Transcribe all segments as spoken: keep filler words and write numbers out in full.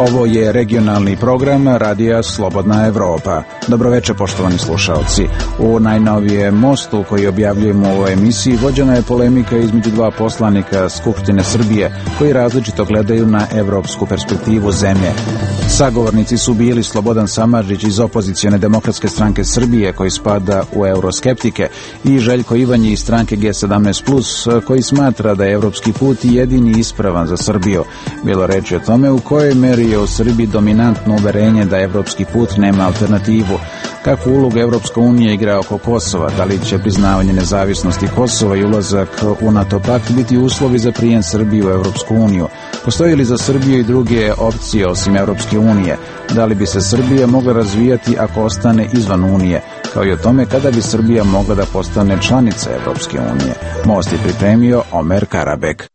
Ovo je regionalni program Radija Slobodna Evropa. Dobroveče, poštovani slušaoci. U najnovijem mostu koji objavljujemo u ovoj emisiji vođena je polemika između dva poslanika Skupštine Srbije koji različito gledaju na evropsku perspektivu zemlje. Sagovornici su bili Slobodan Samardžić iz opozicione Demokratske stranke Srbije koji spada u euroskeptike i Željko Ivanji iz stranke G sedamnaest plus koji smatra da je evropski put jedini ispravan za Srbiju. Bilo reči o tome u kojoj meri je u Srbiji dominantno uverenje da evropski put nema alternativu. Kakvu ulogu Evropska unija igra oko Kosova? Da li će priznavanje nezavisnosti Kosova i ulazak u NATO pakt biti uslovi za prijem Srbije u Evropsku uniju? Postoji li za Srbiju i druge opcije osim Evropske unije? Da li bi se Srbija mogla razvijati ako ostane izvan Unije? Kao i o tome kada bi Srbija mogla da postane članica Evropske unije. Most je pripremio Omer Karabek.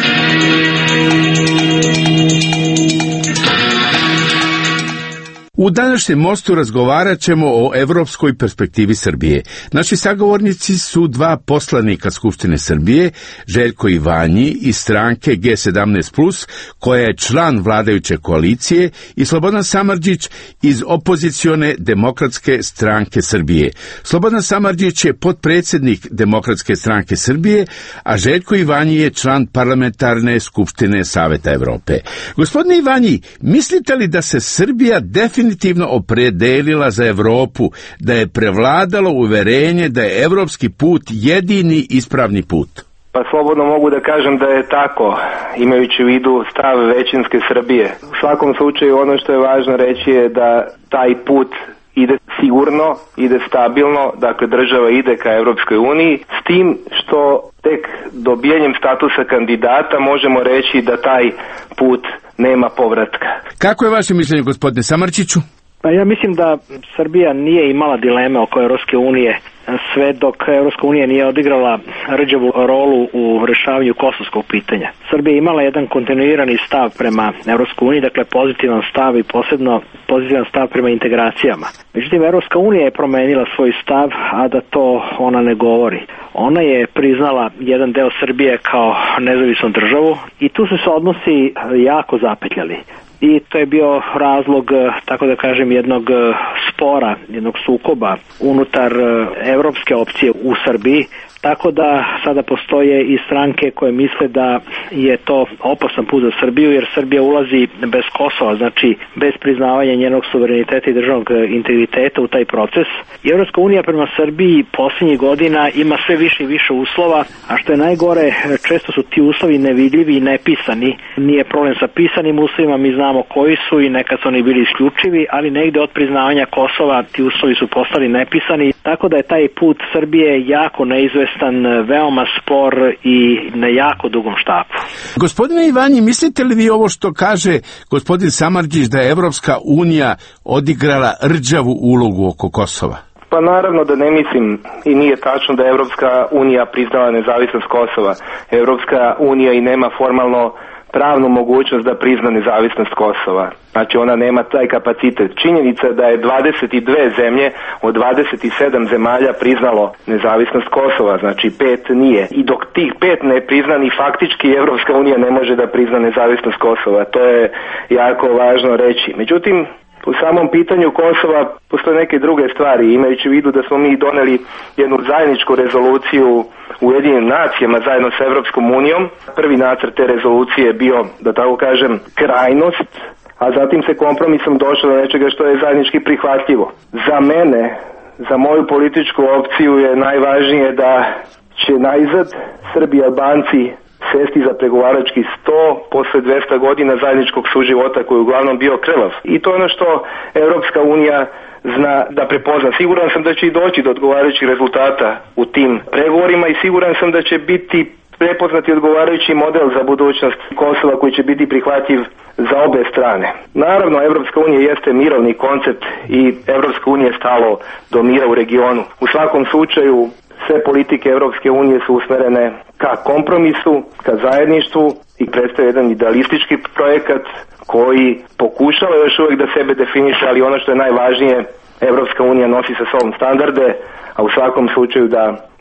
U današnjem mostu razgovarat ćemo o evropskoj perspektivi Srbije. Naši sagovornici su dva poslanika Skupštine Srbije, Željko Ivanji iz stranke G sedamnaest plus, koja je član vladajuće koalicije, i Slobodan Samardžić iz opozicione Demokratske stranke Srbije. Slobodan Samardžić je potpredsjednik Demokratske stranke Srbije, a Željko Ivanji je član parlamentarne Skupštine Saveta Evrope. Gospodine Ivanji, mislite li da se Srbija definitivno definitivno opredelila za Evropu, da je prevladalo uverenje da je evropski put jedini ispravni put? Pa slobodno mogu da kažem da je tako, imajući u vidu stav većinske Srbije. U svakom slučaju ono što je važno reći je da taj put ide sigurno, ide stabilno, dakle država ide ka Evropskoj uniji, s tim što tek dobijanjem statusa kandidata možemo reći da taj put nema povratka. Kako je vaše mišljenje, gospodine Samardžiću? Pa ja mislim da Srbija nije imala dileme oko Evropske unije sve dok Evropska unija nije odigrala rđavu rolu u rešavanju kosovskog pitanja. Srbija je imala jedan kontinuirani stav prema Evropskoj uniji, dakle pozitivan stav i posebno pozitivan stav prema integracijama. Međutim, Evropska unija je promenila svoj stav, a da to ona ne govori. Ona je priznala jedan deo Srbije kao nezavisnu državu i tu su se odnosi jako zapetljali. I to je bio razlog, tako da kažem, jednog spora, jednog sukoba unutar evropske opcije u Srbiji, tako da sada postoje i stranke koje misle da je to opasan put za Srbiju, jer Srbija ulazi bez Kosova, znači bez priznavanja njenog suvereniteta i državnog integriteta u taj proces. I Evropska unija prema Srbiji posljednjih godina ima sve više i više uslova, a što je najgore, često su ti uslovi nevidljivi i nepisani. Nije problem sa pisanim uslovima, mi znamo koji su i nekad su oni bili isključivi, ali negde od priznavanja Kosova ti uslovi su postali nepisani, tako da je taj put Srbije jako neizvestan, veoma spor i na jako dugom štapu. Gospodine Ivanji, mislite li vi ovo što kaže gospodin Samardžić da je Evropska unija odigrala rđavu ulogu oko Kosova? Pa naravno da ne mislim i nije tačno da je Evropska unija priznala nezavisnost Kosova. Evropska unija i nema formalno pravnu mogućnost da prizna nezavisnost Kosova. Znači ona nema taj kapacitet. Činjenica je da je dvadeset dve zemlje od dvadeset sedam zemalja priznalo nezavisnost Kosova, znači pet nije. I dok tih pet ne prizna, ni faktički Evropska unija ne može da prizna nezavisnost Kosova. To je jako važno reći. Međutim, u samom pitanju Kosova postoje neke druge stvari, imajući u vidu da smo mi doneli jednu zajedničku rezoluciju u Ujedinjenim nacijama zajedno sa Evropskom unijom. Prvi nacrt te rezolucije je bio, da tako kažem, krajnost, a zatim se kompromisom došlo do nečega što je zajednički prihvatljivo. Za mene, za moju političku opciju je najvažnije da će najzad Srbi i Albanci sesti za pregovarački sto posle dvesta godina zajedničkog suživota koji je uglavnom bio krvav. I to je ono što Evropska unija zna da prepozna. Siguran sam da će i doći do odgovarajućih rezultata u tim pregovorima i siguran sam da će biti prepoznati odgovarajući model za budućnost Kosova koji će biti prihvatljiv za obe strane. Naravno, Evropska unija jeste mirovni koncept i Evropska unija je stalo do mira u regionu. U svakom slučaju, sve politike Evropske unije su usmerene ka kompromisu, ka zajedništvu i predstavlja jedan idealistički projekat koji pokušava još uvijek da sebe definiše, ali ono što je najvažnije, Evropska unija nosi sa sobom standarde, a u svakom slučaju da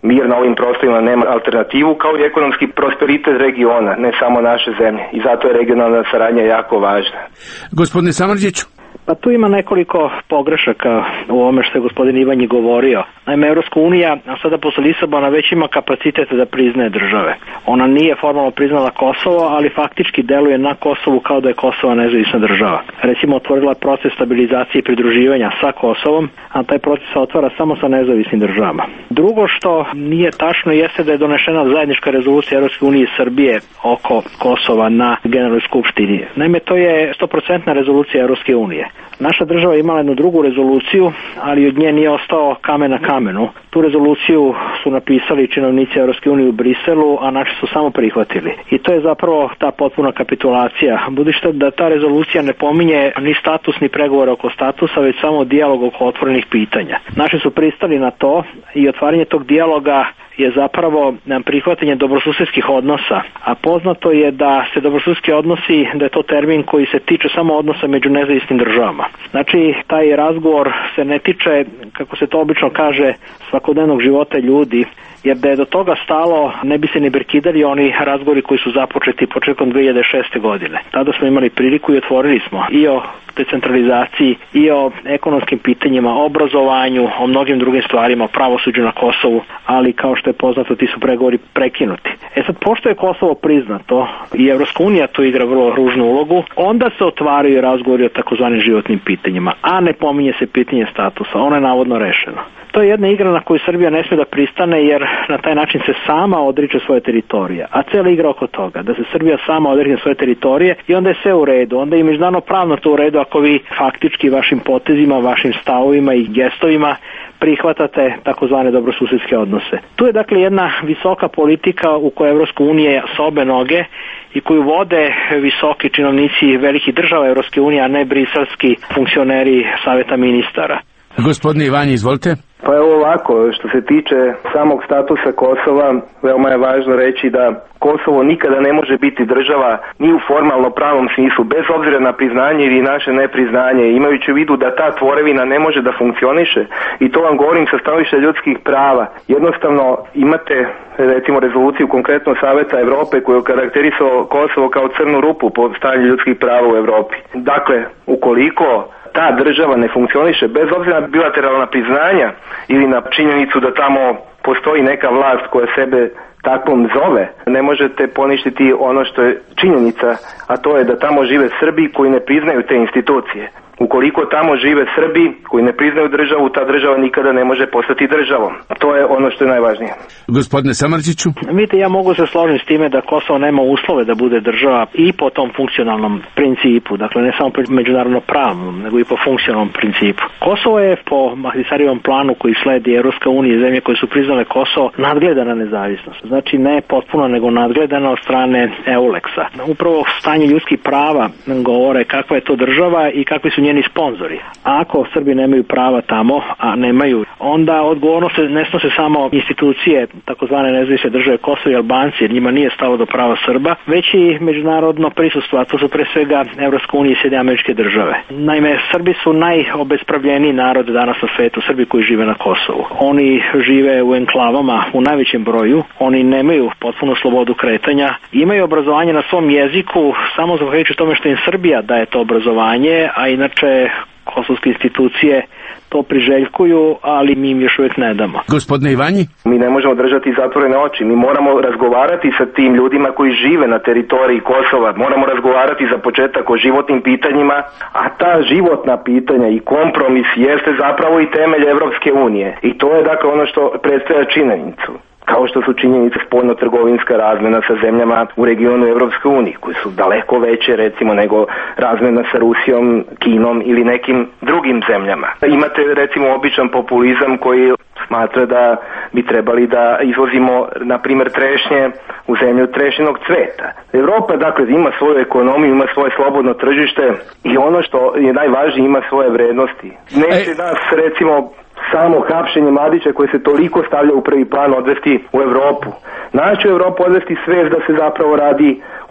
mir na ovim prostorima nema alternativu, kao i ekonomski prosperitet regiona, ne samo naše zemlje. I zato je regionalna saradnja jako važna. Gospodine Samardžiću. Pa tu ima nekoliko pogrešaka u ovome što je gospodin Ivanji govorio. Naime, Evropska unija, a sada posle Lisabona, već ima kapacitet da priznaje države. Ona nije formalno priznala Kosovo, ali faktički deluje na Kosovu kao da je Kosovo nezavisna država. Recimo, otvorila proces stabilizacije i pridruživanja sa Kosovom, a taj proces se otvara samo sa nezavisnim državama. Drugo što nije tačno jeste da je donešena zajednička rezolucija Evropske unije i Srbije oko Kosova na Generalnoj skupštini. Naime, to je sto posto rezolucija Evropske unije. Naša država imala jednu drugu rezoluciju, ali od nje nije ostao kamen na kamenu. Tu rezoluciju su napisali činovnici Evropske unije u Briselu, a naši su samo prihvatili. I to je zapravo ta potpuna kapitulacija. Budući da ta rezolucija ne pominje ni status ni pregovore oko statusa, već samo dijalog oko otvorenih pitanja. Naši su pristali na to i otvaranje tog dijaloga je zapravo prihvatanje dobrosusedskih odnosa, a poznato je da se dobrosusedski odnosi, da je to termin koji se tiče samo odnosa među nezavisnim državama. Znači, taj razgovor se ne tiče, kako se to obično kaže, svakodnevnog života ljudi, jer da je do toga stalo, ne bi se ni prekidali oni razgovori koji su započeti početkom dve hiljade šeste. godine. Tada smo imali priliku i otvorili smo i o decentralizaciji i o ekonomskim pitanjima, o obrazovanju, o mnogim drugim stvarima, o pravosuđu na Kosovu, ali kao što je poznato, ti su pregovori prekinuti. E sad, pošto je Kosovo priznato i Evropska unija tu igra vrlo ružnu ulogu, onda se otvaraju razgovori o takozvanim životnim pitanjima, a ne pominje se pitanje statusa, ono je navodno rešeno. To je jedna igra na koju Srbija ne smije da pristane, jer na taj način se sama odriče svoje teritorije. A cijela igra oko toga, da se Srbija sama odriče svoje teritorije i onda je sve u redu. Onda je i međunarodno pravno to u redu ako vi faktički vašim potezima, vašim stavovima i gestovima prihvatate takozvane dobrosusedske odnose. Tu je dakle jedna visoka politika u kojoj Evropska unija s obe noge i koju vode visoki činovnici velikih država Evropske unije, a ne briselski funkcioneri Saveta ministara. Gospodine Ivanji, izvolite. Pa evo ovako, što se tiče samog statusa Kosova, veoma je važno reći da Kosovo nikada ne može biti država ni u formalno pravnom smislu, bez obzira na priznanje ili naše nepriznanje, imajući u vidu da ta tvorevina ne može da funkcioniše. I to vam govorim sa stanovišta ljudskih prava. Jednostavno imate, recimo, rezoluciju konkretno Saveta Evrope koju je karakterisao Kosovo kao crnu rupu po stanju ljudskih prava u Evropi. Dakle, ukoliko ta država ne funkcioniše, bez obzira na bilateralna priznanja ili na činjenicu da tamo postoji neka vlast koja sebe takvom zove, ne možete poništiti ono što je činjenica, a to je da tamo žive Srbi koji ne priznaju te institucije. Ukoliko tamo žive Srbi koji ne priznaju državu, ta država nikada ne može postati državom. To je ono što je najvažnije. Gospodine Samardžiću. Vidite, ja mogu se složiti s time da Kosovo nema uslove da bude država i po tom funkcionalnom principu, dakle ne samo po međunarodno pravnom, nego i po funkcionalnom principu. Kosovo je po Ahtisarijevom planu koji sledi Evropska unija i zemlje koje su priznale Kosovo nadgledana nezavisnost. Znači ne potpuno, nego nadgledana od strane EULEX-a. Upravo stanje ljudskih prava govore kakva je to država i kakvi su njeni sponzori. A ako Srbi nemaju prava tamo, a nemaju, onda odgovornost ne snose samo institucije takozvane nezavisne države Kosovo i Albanci, jer njima nije stalo do prava Srba, već i međunarodno prisustvo, a to su pre svega Evropska unija i Sjedinjene Američke Države. Naime, Srbi su najobespravljeniji narod danas na svetu, Srbi koji žive na Kosovu. Oni žive u enklavama u najvećem broju, oni nemaju potpunu slobodu kretanja, imaju obrazovanje na svom jeziku samo zahvaljujući tome što im Srbija daje to obrazovanje, a inače kosovske institucije to priželjkuju, ali mi im još uvijek ne damo. Gospodine Ivanji? Mi ne možemo držati zatvorene oči, mi moramo razgovarati sa tim ljudima koji žive na teritoriji Kosova, moramo razgovarati za početak o životnim pitanjima, a ta životna pitanja i kompromis jeste zapravo i temelj Evropske unije. I to je dakle ono što predstavlja činjenicu. Kao što su činjenice spoljno-trgovinska razmjena sa zemljama u regionu Evropske unije, koje su daleko veće recimo nego razmjena sa Rusijom, Kinom ili nekim drugim zemljama. Imate recimo običan populizam koji smatra da bi trebali da izvozimo na primjer trešnje u zemlju trešnog cveta. Evropa dakle ima svoju ekonomiju, ima svoje slobodno tržište i ono što je najvažnije ima svoje vrednosti. Neće nas recimo samo hapšenje mladića koje se toliko stavlja u prvi plan odvesti u Evropu. Naći u Evropu odvesti svest da se zapravo radi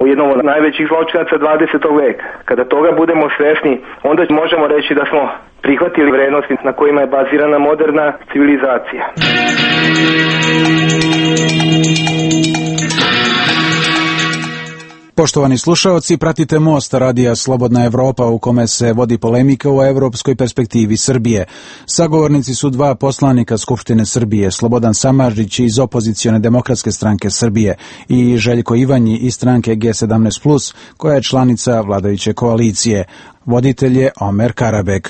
o jednom od najvećih zločinaca dvadesetog veka. Kada toga budemo svesni, onda možemo reći da smo prihvatili vrednosti na kojima je bazirana moderna civilizacija. Poštovani slušaoci, pratite Most radija Slobodna Evropa u kome se vodi polemika o evropskoj perspektivi Srbije. Sagovornici su dva poslanika Skupštine Srbije, Slobodan Samardžić iz opozicione Demokratske stranke Srbije i Željko Ivanji iz stranke G sedamnaest plus, koja je članica vladajuće koalicije. Voditelj je Omer Karabek.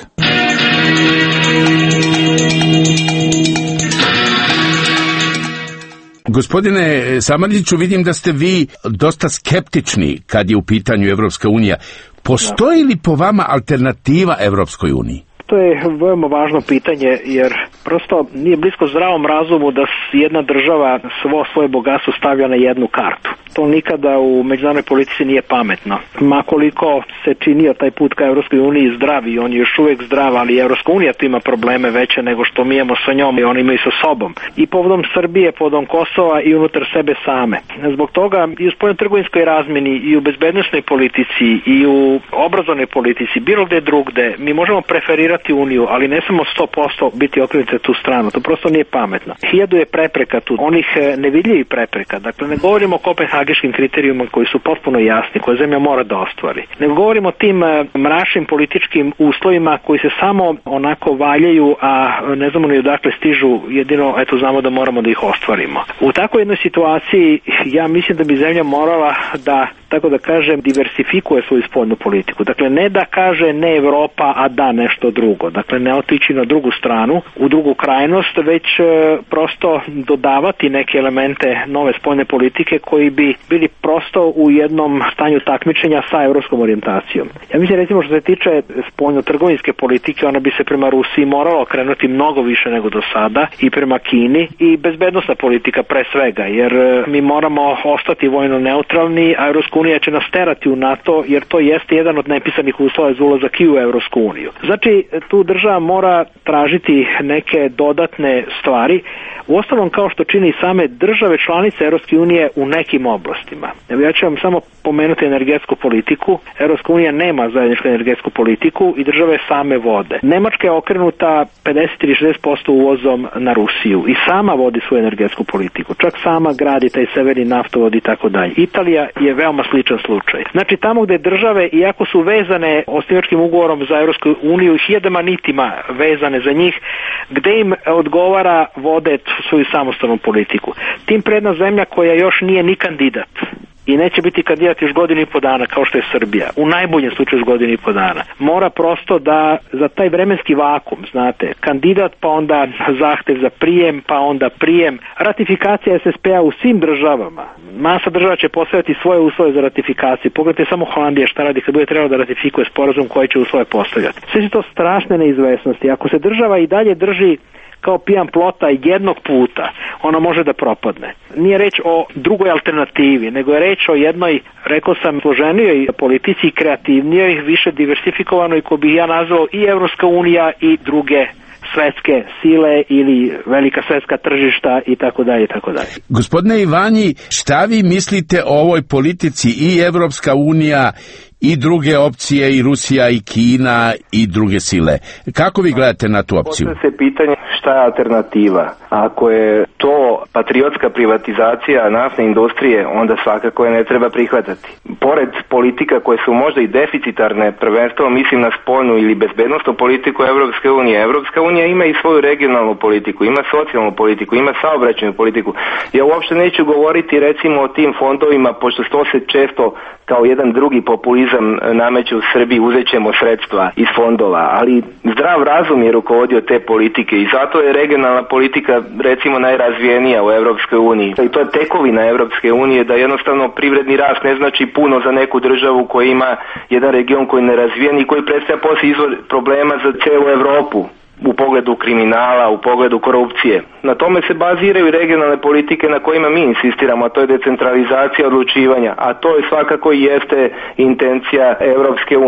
Gospodine Samardžiću, vidim da ste vi dosta skeptični kad je u pitanju Evropska unija. Postoji li po vama alternativa Evropskoj uniji? To je veoma važno pitanje, jer prosto nije blisko zdravom razumu da jedna država svo svoje bogatstvo stavlja na jednu kartu. To nikada u međunarodnoj politici nije pametno. Makoliko se činio taj put ka Evropskoj uniji zdrav i on je još uvijek zdrav, ali Evropska unija tu ima probleme veće nego što mi imamo sa njom i oni imaju sa sobom. I povodom Srbije, povodom Kosova i unutar sebe same. Zbog toga i u spoljnotrgovinskoj razmeni i u bezbednosnoj politici i u obrazovnoj politici, bilo gde drugde, mi možemo preferirati Uniju, ali ne samo sto posto biti okrenuti tu stranu. To prosto nije pametno. Hiljadu je prepreka tu, onih nevidljivih prepreka. Dakle, ne govorimo o kopenhagenškim kriterijuma koji su potpuno jasni, koje zemlja mora da ostvari. Ne govorimo o tim mračnim političkim uslovima koji se samo onako valjaju, a ne znamo ni odakle stižu, jedino eto znamo da moramo da ih ostvarimo. U takvoj jednoj situaciji ja mislim da bi zemlja morala da, tako da kažem, diversifikuje svoju spoljnu politiku. Dakle, ne da kaže ne Evropa, a da nešto drugo. Dakle, ne otići na drugu stranu, u drugu krajnost, već e, prosto dodavati neke elemente nove spoljne politike koji bi bili prosto u jednom stanju takmičenja sa evropskom orijentacijom. Ja mislim, recimo, što se tiče spoljno-trgovinske politike, ona bi se prema Rusiji morala okrenuti mnogo više nego do sada i prema Kini, i bezbednosna politika pre svega, jer e, mi moramo ostati vojno neutralni, a Evropska unija će nas terati u NATO, jer to jeste jedan od nepisanih uslova za ulazak i u Evropsku uniju. Znači, tu država mora tražiti neke dodatne stvari, uostalom kao što čini same države članice Evropske unije u nekim oblastima. Ja ću vam samo pomenuti energetsku politiku. Evropska unija nema zajedničku energetsku politiku i države same vode. Nemačka je okrenuta pedeset ili šezdeset posto uvozom na Rusiju i sama vodi svoju energetsku politiku. Čak sama gradi taj severni naftovod i tako dalje. Italija je veoma sličan slučaj. Znači, tamo gde države, iako su vezane osnivačkim ugovorom za Evropsku uniju, hiljadama nitima vezane za njih, gde im odgovara vode svoju samostalnu politiku. Tim predna zemlja koja još nije ni kandidat i neće biti kandidat još godinu i po dana, kao što je Srbija, u najboljem slučaju još godinu i po dana, mora prosto da za taj vremenski vakum, znate, kandidat, pa onda zahtev za prijem, pa onda prijem, ratifikacija S S P-a u svim državama. Masa država će postaviti svoje uslove za ratifikaciju. Pogledajte samo Holandija šta radi kad bude trebalo da ratifikuje sporazum koji će uslove postavljati. Sve su to strašne neizvesnosti. Ako se država i dalje drži kao pijan plota jednog puta, ona može da propadne. Nije reč o drugoj alternativi, nego je reč o jednoj, rekao sam, složenijoj politici i kreativnijoj, više diversifikovanoj, ko bi ja nazvao i Evropska unija i druge svetske sile ili velika svetska tržišta i tako dalje i tako dalje. Gospodine Ivanji, šta vi mislite o ovoj politici i Evropska unija i druge opcije, i Rusija, i Kina, i druge sile? Kako vi gledate na tu opciju? Postavlja se pitanje šta je alternativa. Ako je to patriotska privatizacija naftne industrije, onda svakako je ne treba prihvatati. Pored politika koje su možda i deficitarne, prvenstveno mislim na spoljnu ili bezbednosnu politiku Evropske unije. Evropska unija ima i svoju regionalnu politiku, ima socijalnu politiku, ima saobraćajnu politiku. Ja uopšte neću govoriti recimo o tim fondovima, pošto to se često kao jedan drugi populizam nameće u Srbiji, uzet ćemo sredstva iz fondova, ali zdrav razum je rukovodio te politike i zato je regionalna politika recimo najrazvijenija u Evropskoj uniji. I to je tekovina Evropske unije, da jednostavno privredni rast ne znači puno za neku državu koja ima jedan region koji je nerazvijen i koji predstavlja poslije izvor problema za celu Evropu u pogledu kriminala, u pogledu korupcije. Na tome se baziraju i regionalne politike na kojima mi insistiramo, a to je decentralizacija odlučivanja, a to je svakako i jeste intencija Evropske unije.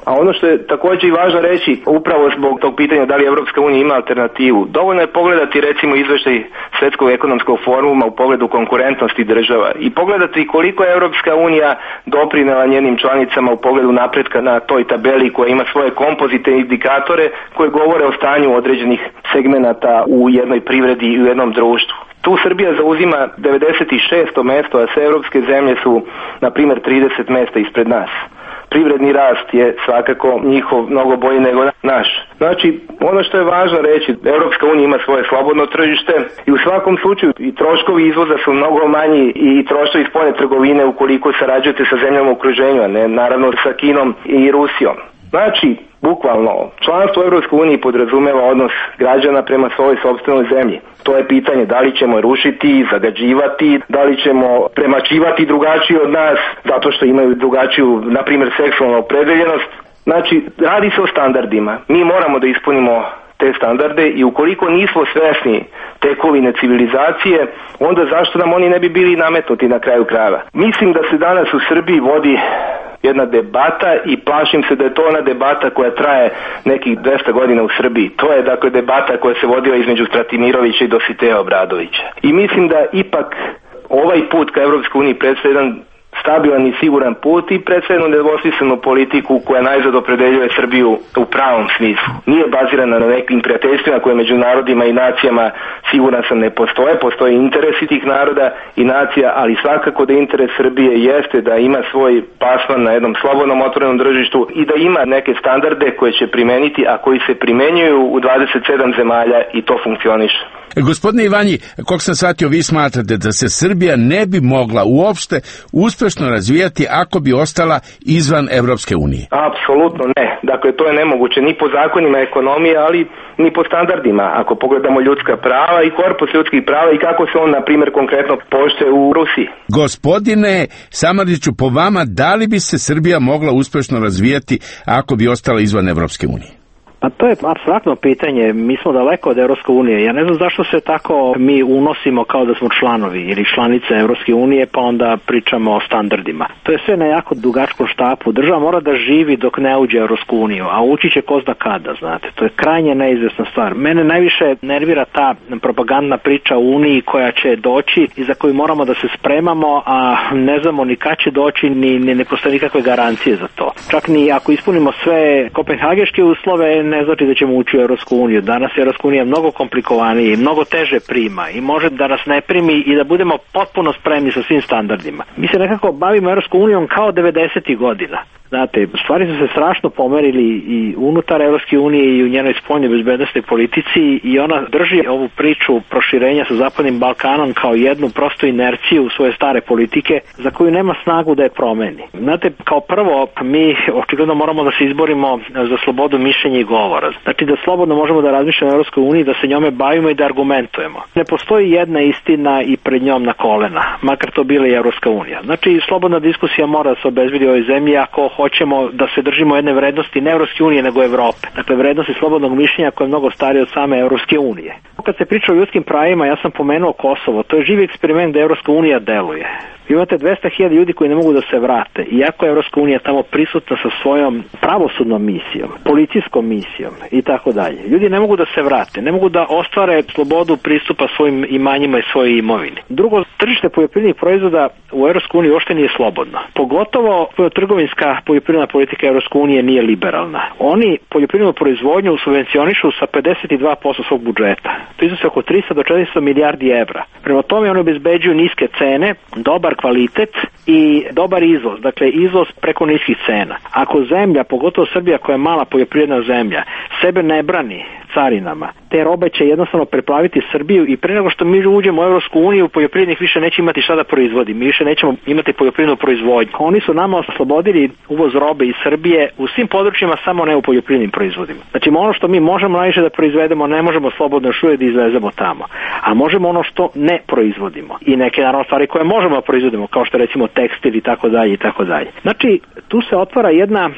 A ono što je također i važno reći, upravo zbog tog pitanja da li Evropska unija ima alternativu, dovoljno je pogledati recimo izveštaj Svjetskog ekonomskog foruma u pogledu konkurentnosti država i pogledati koliko je Evropska unija doprinela njenim članicama u pogledu napretka na toj tabeli koja ima svoje kompozite i indikatore koje govore o stanju određenih segmenata u jednoj privredi i u jednom društvu. Tu Srbija zauzima devedeset šesto mesto, a sve evropske zemlje su, na primjer, trideset mesta ispred nas. Privredni rast je svakako njihov mnogo bolji nego naš. Znači, ono što je važno reći, Evropska unija ima svoje slobodno tržište i u svakom slučaju i troškovi izvoza su mnogo manji i troškovi spoljne trgovine ukoliko sarađujete sa zemljama u okruženju, a ne naravno sa Kinom i Rusijom. Znači, bukvalno, članstvo u Evropskoj uniji podrazumeva odnos građana prema svojoj sopstvenoj zemlji. To je pitanje da li ćemo rušiti, zagađivati, da li ćemo premačivati drugačiji od nas zato što imaju drugačiju, na primjer, seksualnu opredeljenost. Znači, radi se o standardima. Mi moramo da ispunimo te standarde i ukoliko nismo svesni tekovine civilizacije, onda zašto nam oni ne bi bili nametnuti na kraju krajeva? Mislim da se danas u Srbiji vodi jedna debata i plašim se da je to ona debata koja traje nekih dvesta godina u Srbiji. To je dakle debata koja se vodila između Stratimirovića i Dositeja Obradovića. I mislim da ipak ovaj put ka Evropskoj uniji predstavlja jedan stabilan i siguran put i predstavljenu nedvosmislenu politiku koja najzad opredeljuje Srbiju u pravom smislu. Nije bazirana na nekim prijateljstvima koje među narodima i nacijama siguran sam ne postoje, postoje interesi tih naroda i nacija, ali svakako da interes Srbije jeste da ima svoj plasman na jednom slobodnom otvorenom tržištu i da ima neke standarde koje će primeniti, a koji se primenjuju u dvadeset sedam zemalja i to funkcioniše. Gospodine Ivanji, kog sam shvatio, vi smatrate da se Srbija ne bi mogla uopšte uspešno razvijati ako bi ostala izvan Evropske unije? Apsolutno ne. Dakle, to je nemoguće ni po zakonima ekonomije, ali ni po standardima. Ako pogledamo ljudska prava i korpus ljudskih prava i kako se on, na primjer, konkretno poštuje u Rusiji. Gospodine Samardžiću, po vama, da li bi se Srbija mogla uspešno razvijati ako bi ostala izvan Evropske unije? Pa to je apstraktno pitanje, mi smo daleko od Evropske unije, ja ne znam zašto se tako mi unosimo kao da smo članovi ili članice Evropske unije pa onda pričamo o standardima. To je sve na jako dugačkom štapu, država mora da živi dok ne uđe u Evropsku uniju, a ući će ko zna kada, znate, to je krajnje neizvesna stvar. Mene najviše nervira ta propagandna priča o Uniji koja će doći i za koju moramo da se spremamo, a ne znamo ni kad će doći, ni, ni ne postoje nikakve garancije za to. Čak ni ako ispunimo sve kopenhageške uslove, ne znači da ćemo ući u Evropsku uniju. Danas je Evropska unija mnogo komplikovanija i mnogo teže prima i može da nas ne primi i da budemo potpuno spremni sa svim standardima. Mi se nekako bavimo Evropskom unijom kao devedesetih godina. Znate, stvari su se strašno pomerili i unutar Evropske unije i u njenoj spoljnoj bezbednosnoj politici i ona drži ovu priču proširenja sa Zapadnim Balkanom kao jednu prostu inerciju svoje stare politike za koju nema snagu da je promeni. Znate, kao prvo, mi očigledno moramo da se izborimo za slobodu mišljenja i govora. Znači da slobodno možemo da razmišljamo o Evropskoj uniji, da se njome bavimo i da argumentujemo. Ne postoji jedna istina i pred njom na kolena, makar to bila i Evropska unija. Znači, slobodna diskusija mora da se obezbedi u ovoj zemlji ako hoćemo da se držimo jedne vrednosti ne Evropske unije nego Evrope. Dakle, vrednosti slobodnog mišljenja koje je mnogo starije od same Evropske unije. Kad se priča o ljudskim pravima, ja sam pomenuo Kosovo. To je živi eksperiment da Evropska unija deluje. Vi imate dvesta hiljada ljudi koji ne mogu da se vrate, iako je Evropska unija tamo prisutna sa svojom pravosudnom misijom, policijskom misijom i tako dalje. Ljudi ne mogu da se vrate, ne mogu da ostvare slobodu pristupa svojim imanjima i svojoj imovini. Drugo, tržište poljoprivrednih proizvoda u Evropskoj uniji uopšte nije slobodno. Pogotovo trgovinska poljoprivredna politika Evropske unije nije liberalna. Oni poljoprivrednu proizvodnju subvencionišu sa pedeset dva posto svog budžeta. To iznosi oko tristo do četiristo milijardi evra. Prema tome oni obezbeđuju niske cene, dobar kvalitet i dobar izvoz, dakle izvoz preko niskih cena. Ako zemlja, pogotovo Srbija koja je mala poljoprivredna zemlja, sebe ne brani carinama, te robe će jednostavno preplaviti Srbiju i pre nego što mi uđemo u Evropsku uniju, poljoprivrednik više neće imati šta da proizvodi, mi više nećemo imati poljoprivrednu proizvodnju. Oni su nama oslobodili uvoz robe iz Srbije u svim područjima, samo ne u poljoprivrednim proizvodima. Znači ono što mi možemo najviše da proizvedemo, ne možemo slobodno još uvijek da izvezemo tamo, a možemo ono što ne proizvodimo i neke naravno stvari koje možemo da proizvodimo, kao što recimo tekstil i tako dalje i tako dalje. Znači tu se otvara jedna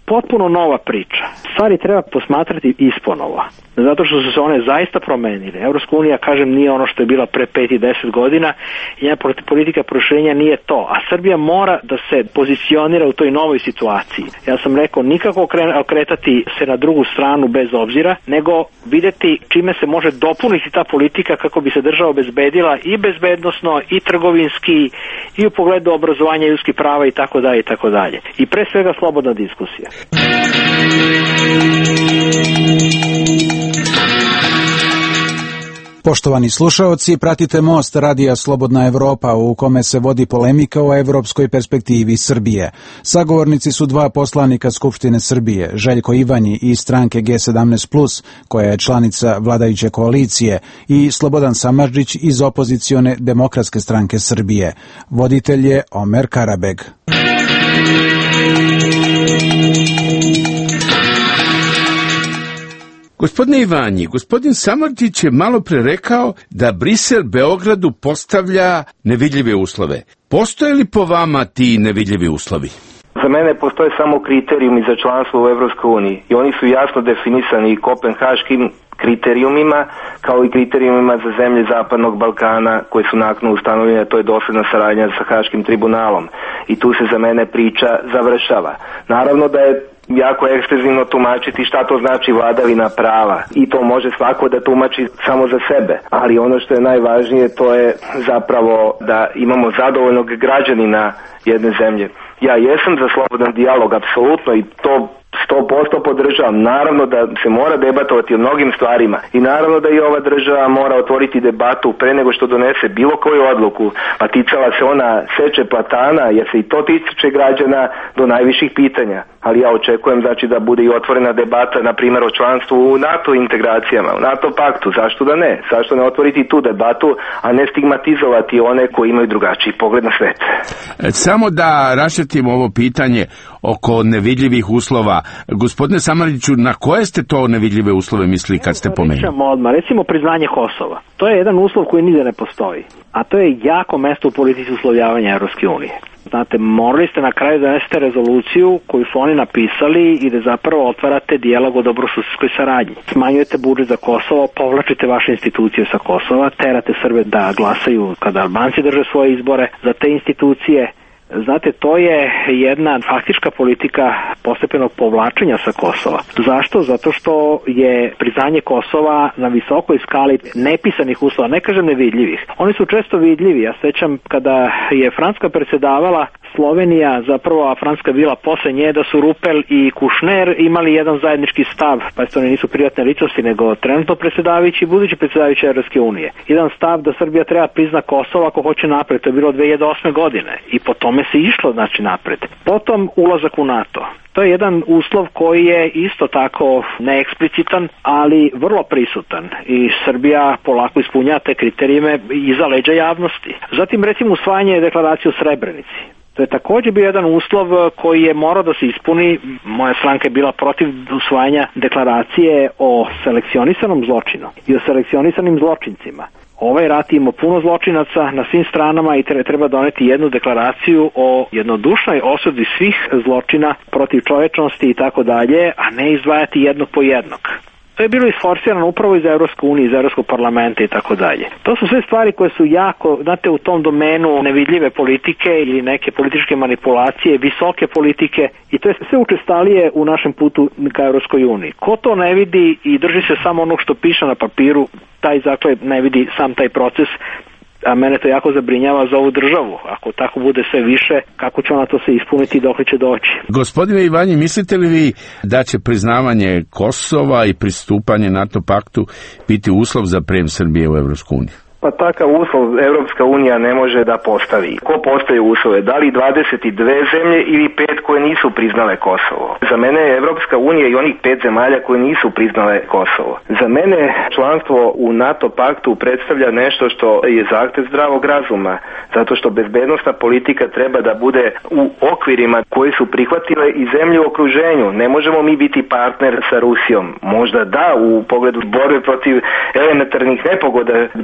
potpuno nova priča. Stvari treba posmatrati isponovo, zato što su se one zaista promenile. Evropska unija, kažem, nije ono što je bila pre pet i deset godina i njena politika proširenja nije to. A Srbija mora da se pozicionira u toj novoj situaciji. Ja sam rekao, nikako okretati se na drugu stranu bez obzira, nego videti čime se može dopuniti ta politika kako bi se država obezbedila i bezbednosno, i trgovinski, i u pogledu obrazovanja ljudskih prava i tako dalje i tako dalje. I pre svega slobodna diskusija. Poštovani slušaoci, pratite Most Radija Slobodna Evropa u kome se vodi polemika o evropskoj perspektivi Srbije. Sagovornici su dva poslanika Skupštine Srbije, Željko Ivanji iz stranke G sedamnaest plus, koja je članica vladajuće koalicije, i Slobodan Samardžić iz opozicione Demokratske stranke Srbije. Voditelj je Omer Karabeg. Gospodine Ivanji, gospodin Samardžić je malo pre rekao da Brisel Beogradu postavlja nevidljive uslove. Postoje li po vama ti nevidljivi uslovi? Za mene postoje samo kriterijumi za članstvo u Evropskoj uniji i oni su jasno definisani i kopenhaškim kriterijumima, kao i kriterijumima za zemlje Zapadnog Balkana koje su nakon ustanovljene, to je dosledna saradnja sa Haškim tribunalom. I tu se za mene priča završava. Naravno da je jako ekstenzivno tumačiti šta to znači vladavina prava i to može svako da tumači samo za sebe, ali ono što je najvažnije to je zapravo da imamo zadovoljnog građanina jedne zemlje. Ja jesam za slobodan dijalog, apsolutno, i to sto posto podržavam. Naravno da se mora debatovati o mnogim stvarima i naravno da i ova država mora otvoriti debatu pre nego što donese bilo koju odluku, pa ticala se ona seče platana, jer se i to tiče građana do najviših pitanja. Ali ja očekujem znači da bude i otvorena debata, na primjer o članstvu u NATO integracijama, u NATO paktu. Zašto da ne? Zašto ne otvoriti tu debatu, a ne stigmatizovati one koji imaju drugačiji pogled na svet? Samo da raščetimo ovo pitanje oko nevidljivih uslova. Gospodine Samardžiću, na koje ste to nevidljive uslove mislili kad ste pomenuli? Odmah, recimo priznanje Kosova. To je jedan uslov koji nigde ne postoji, a to je jako mesto u politici uslovljavanja Evropske unije. Znate, morali ste na kraju da donesete rezoluciju koju su oni napisali i da zapravo otvarate dijalog o dobrosusedskoj saradnji. Smanjujete budžet za Kosovo, povlačite vaše institucije sa Kosova, terate Srbe da glasaju kada Albanci drže svoje izbore za te institucije. Znate, to je jedna faktička politika postepenog povlačenja sa Kosova. Zašto? Zato što je priznanje Kosova na visokoj skali nepisanih uslova, ne kažem nevidljivih. Oni su često vidljivi. Ja sećam kada je Francuska predsedavala, Slovenija, zapravo, a Francuska bila posle nje, da su Rupel i Kušner imali jedan zajednički stav, pa to nisu privatne ličnosti, nego trenutno predsedavajući i budući predsedavajući Evropske unije. Jedan stav da Srbija treba prizna Kosovo ako hoće napred, to je bilo dve hiljade osme godine i po tome se išlo, znači, napred. Potom ulazak u NATO. To je jedan uslov koji je isto tako neeksplicitan, ali vrlo prisutan i Srbija polako ispunjava te kriterijume iza leđa javnosti. Zatim, recimo, usvajanje deklaracije o Srebrenici. To je također bio jedan uslov koji je morao da se ispuni. Moja stranka je bila protiv usvajanja deklaracije o selekcionisanom zločinu i o selekcionisanim zločincima. Ovaj rat ima puno zločinaca na svim stranama i treba doneti jednu deklaraciju o jednodušnoj osudi svih zločina protiv čovečnosti i tako dalje, a ne izdvajati jednog po jednog. To je bilo isforsirano upravo iz Evropske unije, iz Evropskog parlamenta i tako dalje. To su sve stvari koje su jako, znate, u tom domenu nevidljive politike ili neke političke manipulacije, visoke politike, i to je sve učestalije u našem putu ka Evropskoj uniji. Ko to ne vidi i drži se samo onog što piše na papiru, taj zakle ne vidi sam taj proces, a mene to jako zabrinjava za ovu državu. Ako tako bude sve više, kako će ona to se ispuniti i dokle će doći? Gospodine Ivanji, mislite li vi da će priznavanje Kosova i pristupanje NATO paktu biti uslov za prijem Srbije u Evropsku uniju? Pa takav uslov Evropska unija ne može da postavi. Ko postaje uslove? Da li dvadeset dve zemlje ili pet koje nisu priznale Kosovo? Za mene je Evropska unija i onih pet zemalja koje nisu priznale Kosovo. Za mene članstvo u NATO paktu predstavlja nešto što je zahtev zdravog razuma, zato što bezbednosna politika treba da bude u okvirima koji su prihvatile i zemlje u okruženju. Ne možemo mi biti partner sa Rusijom. Možda da, u pogledu borbe protiv elementarnih nepogoda, gde imamo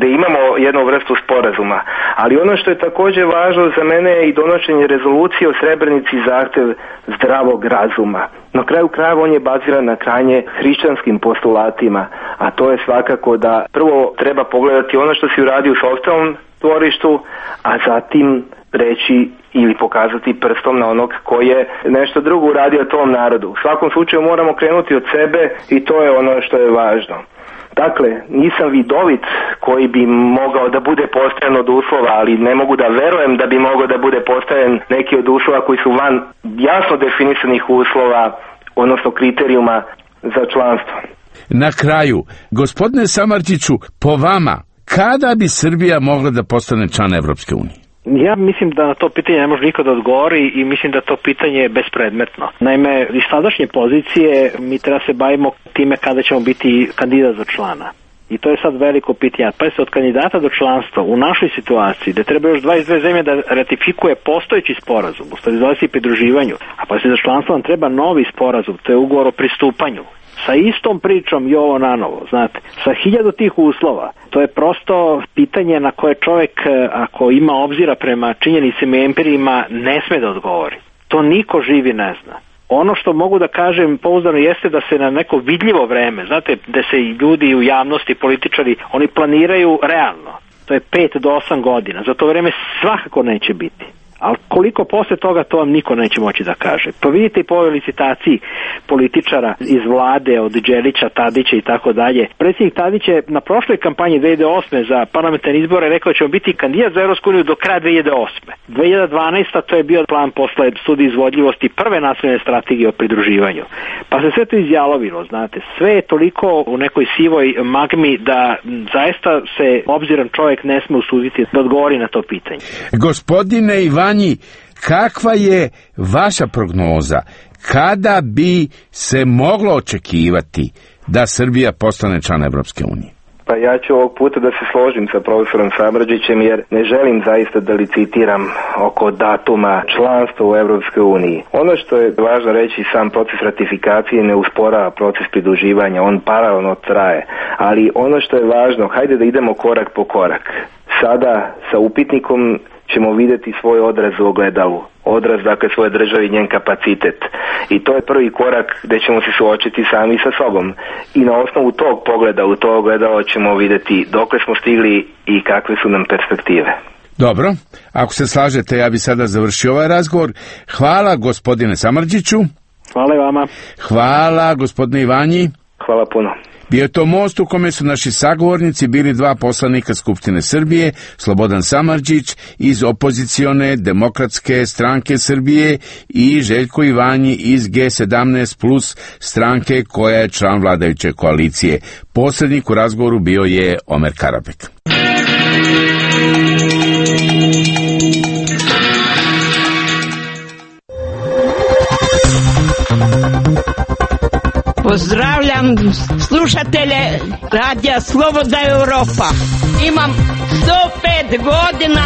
jednu vrstu sporazuma. Ali ono što je također važno za mene je i donošenje rezolucije o Srebrenici zahtjev zdravog razuma. Na kraju krajeva on je baziran na krajnje hrišćanskim postulatima, a to je svakako da prvo treba pogledati ono što si uradio u sopstvenom dvorištu, a zatim reći ili pokazati prstom na onog koji je nešto drugo uradio tom narodu. U svakom slučaju moramo krenuti od sebe i to je ono što je važno. Dakle, nisam vidovit koji bi mogao da bude postojan od uslova, ali ne mogu da verujem da bi mogao da bude postojan neki od uslova koji su van jasno definisanih uslova, odnosno kriterijuma za članstvo. Na kraju, gospodine Samardžiću, po vama, kada bi Srbija mogla da postane član Evropske unije? Ja mislim da na to pitanje ne može niko da odgovori i mislim da to pitanje je bespredmetno. Naime, iz sadašnje pozicije mi treba se bavimo time kada ćemo biti kandidat za člana. I to je sad veliko pitanje. Pa se od kandidata do članstva u našoj situaciji, da treba još dvadeset dve zemlje da ratifikuje postojeći sporazum, u stvari zove se i pridruživanju, a pa se za članstvo nam treba novi sporazum, to je ugovor o pristupanju. Sa istom pričom i ovo na novo, znate, sa hiljadu tih uslova. To je prosto pitanje na koje čovjek, ako ima obzira prema činjenicama i empirijima, ne sme da odgovori. To niko živi ne zna. Ono što mogu da kažem pouzdano jeste da se na neko vidljivo vreme, znate, da se i ljudi u javnosti, političari, oni planiraju realno. To je pet do osam godina. Za to vreme svakako neće biti. Ali koliko posle toga, to vam niko neće moći da kaže. Pa vidite i po ovoj licitaciji političara iz vlade, od Đelića, Tadića i tako dalje. Predsjednik Tadić je na prošloj kampanji dve hiljade osme za parlamentarne izbore rekao da ćemo biti kandidat za Evropsku uniju do kraja dve hiljade osme. dve hiljade dvanaeste. to je bio plan posle studije izvodljivosti prve nacionalne strategije o pridruživanju. Pa se sve to izjalovilo, znate. Sve je toliko u nekoj sivoj magmi da zaista se obziran čovjek ne sme usuditi da odgovori na to pitanje. Gospodine Ivanji, kakva je vaša prognoza? Kada bi se moglo očekivati da Srbija postane član Evropske unije? Pa ja ću ovog puta da se složim sa profesorom Samardžićem, jer ne želim zaista da licitiram oko datuma članstva u Evropskoj uniji. Ono što je važno reći, sam proces ratifikacije ne usporava proces pridruživanja, on paralelno traje. Ali ono što je važno, hajde da idemo korak po korak. Sada sa upitnikom ćemo vidjeti svoj odraz u ogledalu. Odraz, dakle, svoje države i njen kapacitet. I to je prvi korak gdje ćemo se suočiti sami sa sobom. I na osnovu tog pogleda, u to ogledalo ćemo vidjeti dokle smo stigli i kakve su nam perspektive. Dobro, ako se slažete, ja bi sada završio ovaj razgovor. Hvala gospodine Samardžiću. Hvala i vama. Hvala gospodine Ivanji. Hvala puno. Bio je to most u kome su naši sagovornici bili dva poslanika Skupštine Srbije, Slobodan Samardžić iz opozicione demokratske stranke Srbije i Željko Ivanji iz G sedamnaest plus stranke koja je član vladajuće koalicije. Posrednik u razgovoru bio je Omer Karabek. Pozdravljam slušatelje radija Slobodna Evropa. Imam sto pet godina.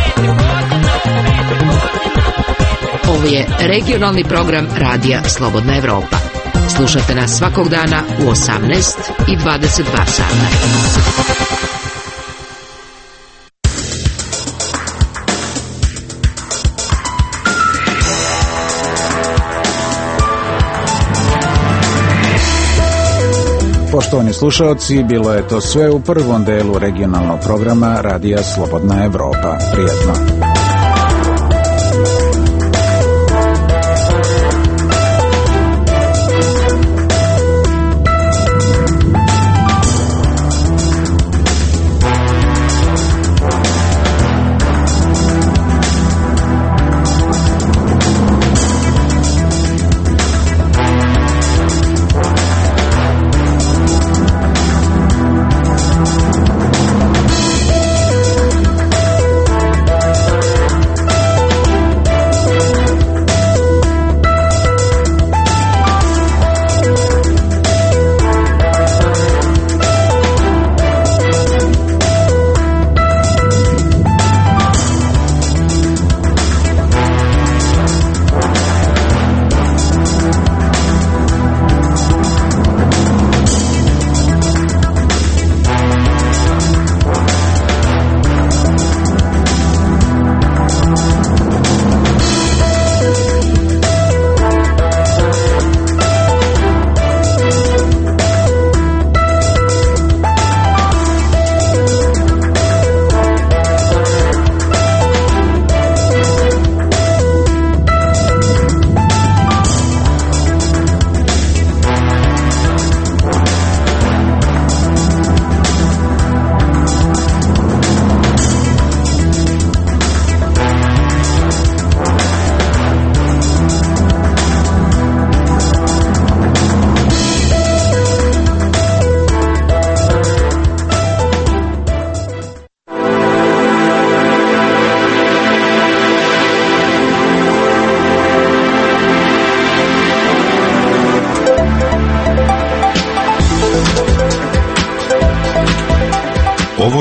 Ovo je regionalni program radija Slobodna Evropa. Slušate nas svakog dana u osamnaest i dvadeset dva sata. Poštovani slušalci, bilo je to sve u prvom delu regionalnog programa Radija Slobodna Evropa. Prijetno.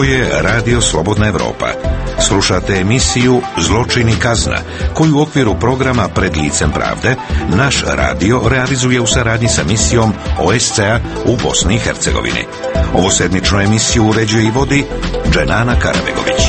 Ovo je Radio Slobodna Evropa. Slušate emisiju Zločin i kazna, koju u okviru programa Pred licem pravde naš radio realizuje u saradnji sa misijom O S C-a u Bosni i Hercegovini. Ovo sedmičnu emisiju uređuje i vodi Dženana Karabegović.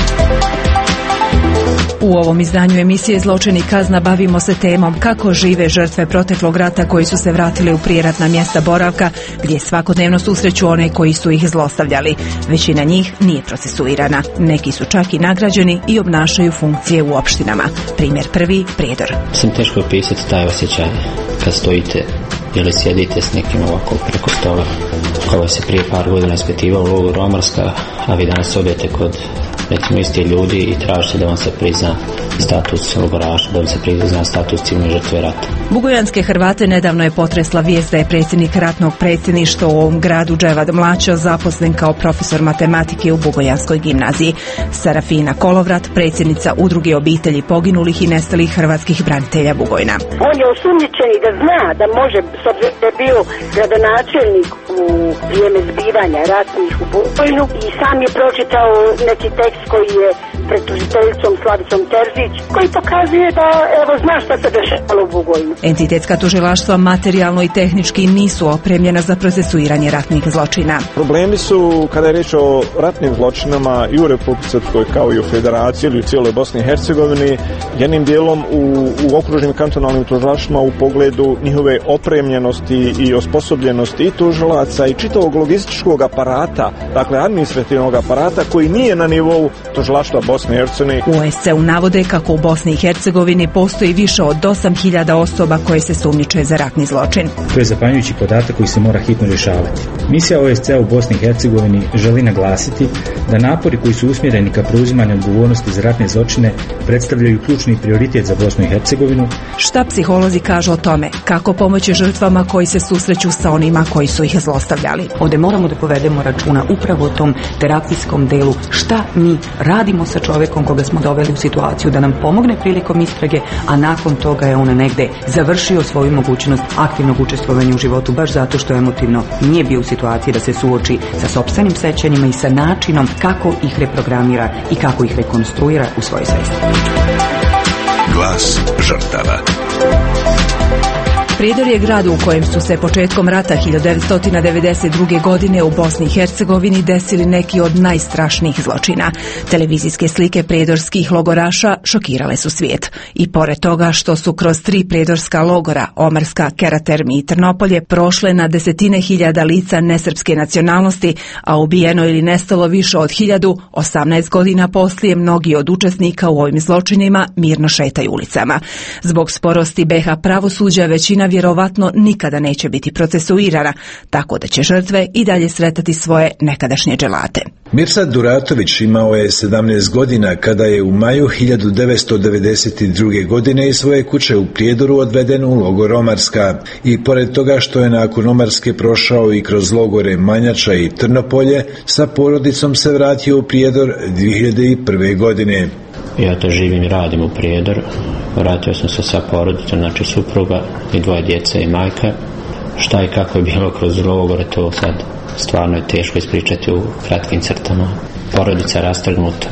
U ovom izdanju emisije Zločin i kazna bavimo se temom kako žive žrtve proteklog rata koji su se vratili u prijeratna mjesta boravka gdje svakodnevno susreću one koji su ih zlostavljali. Većina njih nije procesuirana. Neki su čak i nagrađeni i obnašaju funkcije u opštinama. Primjer prvi, Prijedor. Sam teško opisati taj osjećaj kad stojite ili sjedite s nekim ovako preko stola koja se prije par godina ispitivao u logoru Omrska, a vi danas odete kod recimo isti ljudi i tražite da vam se prizna status logoraša, da vam se prizna status civilne žrtve rata. Bugojanske Hrvate nedavno je potresla vijest da je predsjednik ratnog predsjedništva u ovom gradu Dževad Mlačo zaposlen kao profesor matematike u Bugojanskoj gimnaziji. Serafina Kolovrat, predsjednica udruge obitelji poginulih i nestalih hrvatskih branitelja Bugojna. On je osumnjičen i da zna da može, s obzirom da je bio gradonačelnik u vrijeme zbivanja ratnih u Bugojnu i sam je pročitao neki tekst koji je pred tužiteljicom Slavicom Terzić, koji pokazuje da evo zna šta se dešavalo u Bugojnu. Entitetska tužilaštva materijalno i tehnički nisu opremljena za procesuiranje ratnih zločina. Problemi su, kada je riječ o ratnim zločinama i u Republici Srpskoj kao i u Federaciji ili u cijeloj Bosni i Hercegovini, jednim dijelom u, u okružnim kantonalnim tužilaštvima u pogledu njihove opremljenosti i osposobljenosti i tužilaca i čitavog logističkog aparata, dakle administrativnog aparata koji nije na nivou tužilaštva Bosne i Hercegovine. U O S C-u navode kako u Bosni i Hercegovini postoji više od osam hiljada osoba koje se sumnjiče za ratni zločin. To je zapanjujući podatak koji se mora hitno rješavati. Misija O S C-a u Bosni i Hercegovini želi naglasiti da napori koji su usmjereni ka preuzimanju odgovornosti za ratne zločine predstavljaju ključni prioritet za Bosnu i Hercegovinu. Šta psiholozi kažu o tome? Kako pomoći žrtvama koji se susreću sa onima koji su ih zlostavljali? Ovdje moramo da povedemo računa upravo o tom terapijskom delu. Šta mi radimo sa čovjekom koga smo doveli u situaciju da nam pomogne prilikom istrage, a nakon toga je on negde završio svoju mogućnost aktivnog učestvovanja u životu baš zato što emotivno nije bio u situaciji da se suoči sa sopstvenim sećanjima i sa načinom kako ih reprogramira i kako ih rekonstruira u svojoj svesti. Glas žrtava. Prijedor je grad u kojem su se početkom rata hiljadu devetsto devedeset druge. godine u Bosni i Hercegovini desili neki od najstrašnijih zločina. Televizijske slike prijedorskih logoraša šokirale su svijet. I pored toga što su kroz tri prijedorska logora, Omrska, Keratermi i Trnopolje, prošle na desetine hiljada lica nesrpske nacionalnosti, a ubijeno ili nestalo više od hiljadu, osamnaest godina poslije mnogi od učesnika u ovim zločinima mirno šetaju ulicama. Zbog sporosti be ha pravosuđa većina vjerovatno nikada neće biti procesuirana, tako da će žrtve i dalje sretati svoje nekadašnje dželate. Mirsad Duratović imao je sedamnaest godina kada je u maju hiljadu devetsto devedeset druge. godine iz svoje kuće u Prijedoru odveden u logor Omarska i pored toga što je nakon Omarske prošao i kroz logore Manjača i Trnopolje, sa porodicom se vratio u Prijedor dvije hiljade prve. godine. Ja to živim i radim u Prijedor. Vratio sam se sa porodicom, znači supruga i dvoje djece i majka. Šta i kako je bilo kroz logore, to sad stvarno je teško ispričati u kratkim crtama. Porodica rastrgnuta,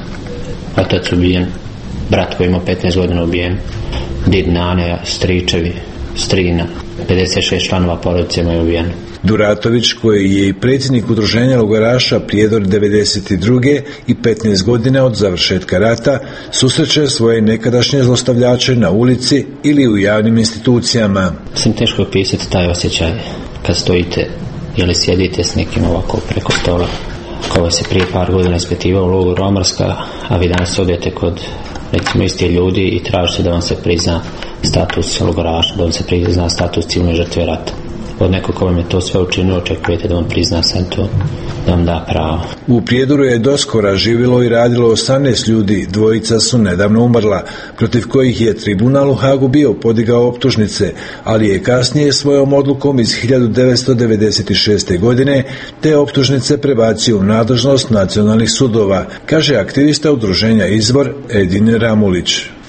otac ubijen, brat koji ima petnaest godina ubijen, did, nane, stričevi, strina, pedeset šest članova porodice imaju ubijeno. Duratović, koji je i predsjednik udruženja logoraša Prijedor devedeset druge. i petnaest godina od završetka rata, susreće svoje nekadašnje zlostavljače na ulici ili u javnim institucijama. Sam teško opisati taj osjećaj kad stojite ili sjedite s nekim ovako preko stola koja se prije par godina ispitivao u logoru Omrska, a vi danas odete kod recimo isti ljudi i tražite da vam se prizna status logoraša, da vam se prizna status civilne žrtve rata. Od nekog ko vam je to sve učinio, očekujete da vam prizna sad to, da vam da pravo. U Prijedoru je doskora živjelo i radilo osamnaest ljudi, dvojica su nedavno umrla, protiv kojih je tribunal u Hagu bio podigao optužnice, ali je kasnije svojom odlukom iz hiljadu devetsto devedeset šeste. godine te optužnice prebacio u nadležnost nacionalnih sudova, kaže aktivista udruženja Izvor Edin Ramulić.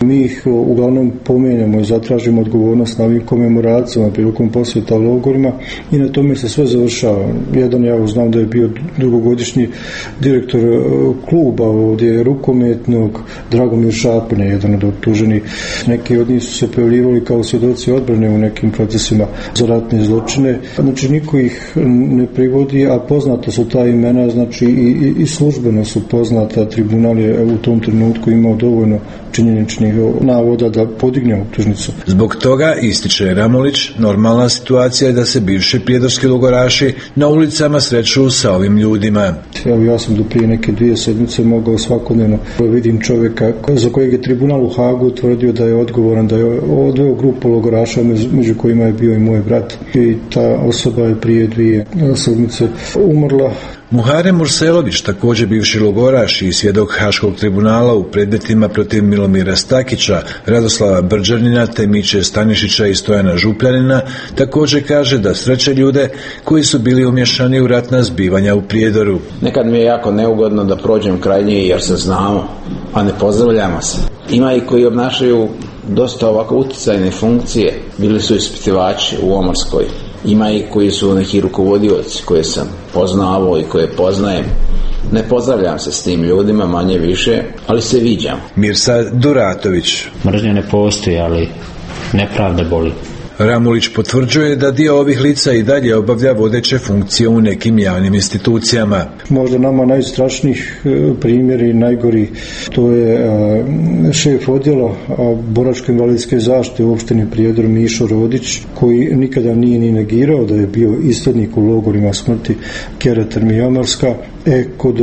Mi ih uglavnom pomenemo i zatražimo odgovornost na ovim komemoracijama prilikom posjeta logorima i na tome se sve završava. Jedan, ja znam da je bio dugogodišnji direktor kluba ovdje rukometnog, Dragomir Šapanja, jedan od optuženih. Neki od njih su se pojavljivali kao svjedoci odbrane u nekim procesima za ratne zločine. Znači niko ih ne privodi, a poznata su ta imena, znači i, i službeno su poznata. Tribunal je u tom trenutku imao dovoljno činjeničnih navoda da podigne optužnicu. Zbog toga, ističe Ramulić, normalna situacija je da se bivši prijedorski logoraši na ulicama sreću sa ovim ljudima. Evo, ja sam do prije neke dvije sedmice mogao svakodnevno vidim čovjeka za kojeg je tribunal u Hagu utvrdio da je odgovoran, da je odveo grupu logoraša među kojima je bio i moj brat. I ta osoba je prije dvije sedmice umrla. Muharem Murselović, također bivši logoraš i svjedok Haškog tribunala u predmetima protiv Milomira Stakića, Radoslava Brđanina te Miće Stanišića i Stojana Župljanina, također kaže da sreće ljude koji su bili umješani u ratna zbivanja u Prijedoru. Nekad mi je jako neugodno da prođem kraj njih jer se znamo, a ne pozdravljamo se. Ima i koji obnašaju dosta ovako utjecajne funkcije, bili su ispitivači u Omorskoj. Ima i koji su neki rukovodioci koje sam poznavao i koje poznajem. Ne pozdravljam se s tim ljudima, manje više, ali se viđam. Mirsa Duratović. Mržnja ne postoji, ali nepravda boli. Ramulić potvrđuje da dio ovih lica i dalje obavlja vodeće funkcije u nekim javnim institucijama. Možda nama najstrašnijih primjeri i najgori, to je šef odjela boračko-invalidske zaštite u opštini Prijedor Mišo Rodić, koji nikada nije ni negirao da je bio istodnik u logorima smrti Kereterm i Jamarska. E, kod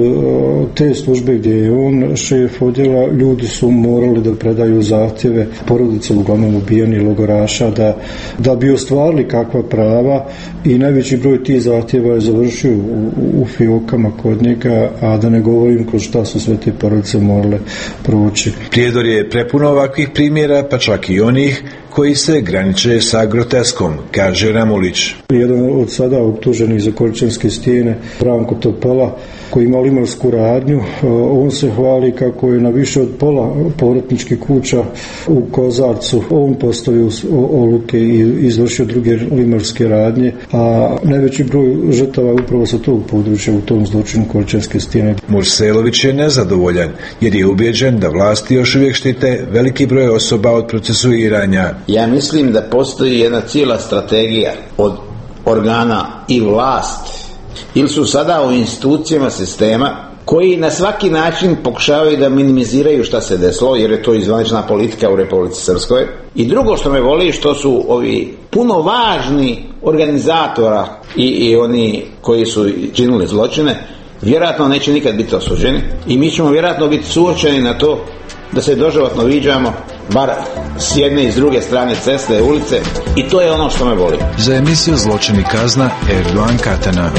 te službe gdje je on šef odjela, ljudi su morali da predaju zahtjeve porodice, uglavnom ubijeni logoraša, da, da bi ostvarili kakva prava, i najveći broj tih zahtjeva je završio u, u fiokama kod njega, a da ne govorim kroz šta su sve te porodice morale proći. Prijedor je prepuno ovakvih primjera, pa čak i onih koji se graniče sa groteskom, kaže Ramulić. Jedan od sada optuženih za Količanske stijene, Branko Topola, koji ima limarsku radnju, on se hvali kako je na više od pola povratničkih kuća u Kozarcu on postavio oluke i izvršio druge limarske radnje, a najveći broj žrtava upravo sa tog područja u tom zločinu Količanske stijene. Murselović je nezadovoljan jer je ubeđen da vlasti još uvijek štite veliki broj osoba od procesuiranja. Ja mislim da postoji jedna cijela strategija od organa i vlasti, ili su sada u institucijama sistema koji na svaki način pokušavaju da minimiziraju šta se desilo, jer je to izvanična politika u Republici Srpskoj. I drugo što me voli, što su ovi puno važni organizatora i, i oni koji su činili zločine, vjerojatno neće nikad biti osuđeni i mi ćemo vjerojatno biti suočeni na to da se doživotno viđamo, bar s jedne i s druge strane ceste, ulice, i to je ono što me voli. Za emisiju Zločin i kazna, Erdogan Katana.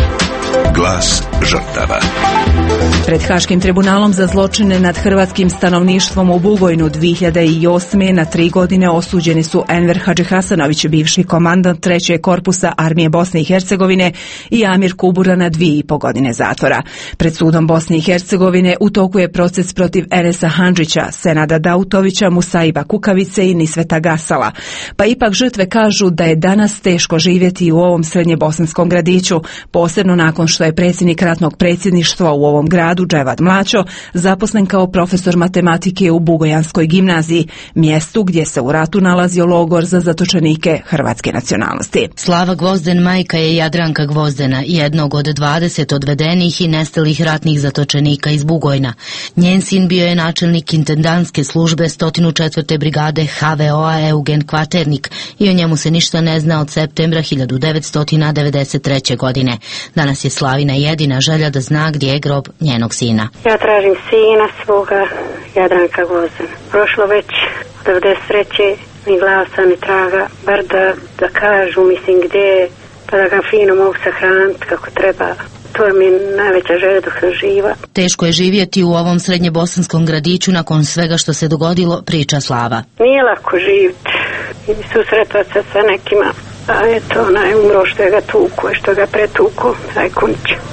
Glas žrtava. Pred Haškim tribunalom za zločine nad hrvatskim stanovništvom u Bugojnu dvije hiljade osme. na tri godine osuđeni su Enver Hadžihasanović, bivši komandant trećeg korpusa armije Bosne i Hercegovine, i Amir Kubura na dvije i po godine zatvora. Pred sudom Bosne i Hercegovine u toku je proces protiv Enesa Handžića, Senada Dautovića, Musaiba Kukavice i Nisveta Gasala. Pa ipak žrtve kažu da je danas teško živjeti u ovom srednjebosanskom gradiću, posebno nakon što je predsjednik ratnog predsjedništva u ovom gradu, Dževad Mlačo, zaposlen kao profesor matematike u Bugojanskoj gimnaziji, mjestu gdje se u ratu nalazio logor za zatočenike hrvatske nacionalnosti. Slava Gvozden majka je Jadranka Gvozdena, jednog od dvadeset odvedenih i nestalih ratnih zatočenika iz Bugojna. Njen sin bio je načelnik intendantske službe sto četvrte brigade H V O-a Eugen Kvaternik i o njemu se ništa ne zna od septembra hiljadu devetsto devedeset treće. godine. Danas je Slavina jedina želja da zna gdje je grob njenog sina. Ja tražim sina svoga, Jadranka Gvozdena. Prošlo već devedeset treće ni glasa ni traga, bar da, da kažu, mislim, gdje je, pa da ga fino mogu sahraniti kako treba. To je mi najveća želja dok sam živa. Teško je živjeti u ovom srednjebosanskom gradiću nakon svega što se dogodilo, priča Slava. Nije lako živjeti i susretati se sa nekima. A eto, onaj umro što je ga tuko, što ga pretuko, Ajkunić.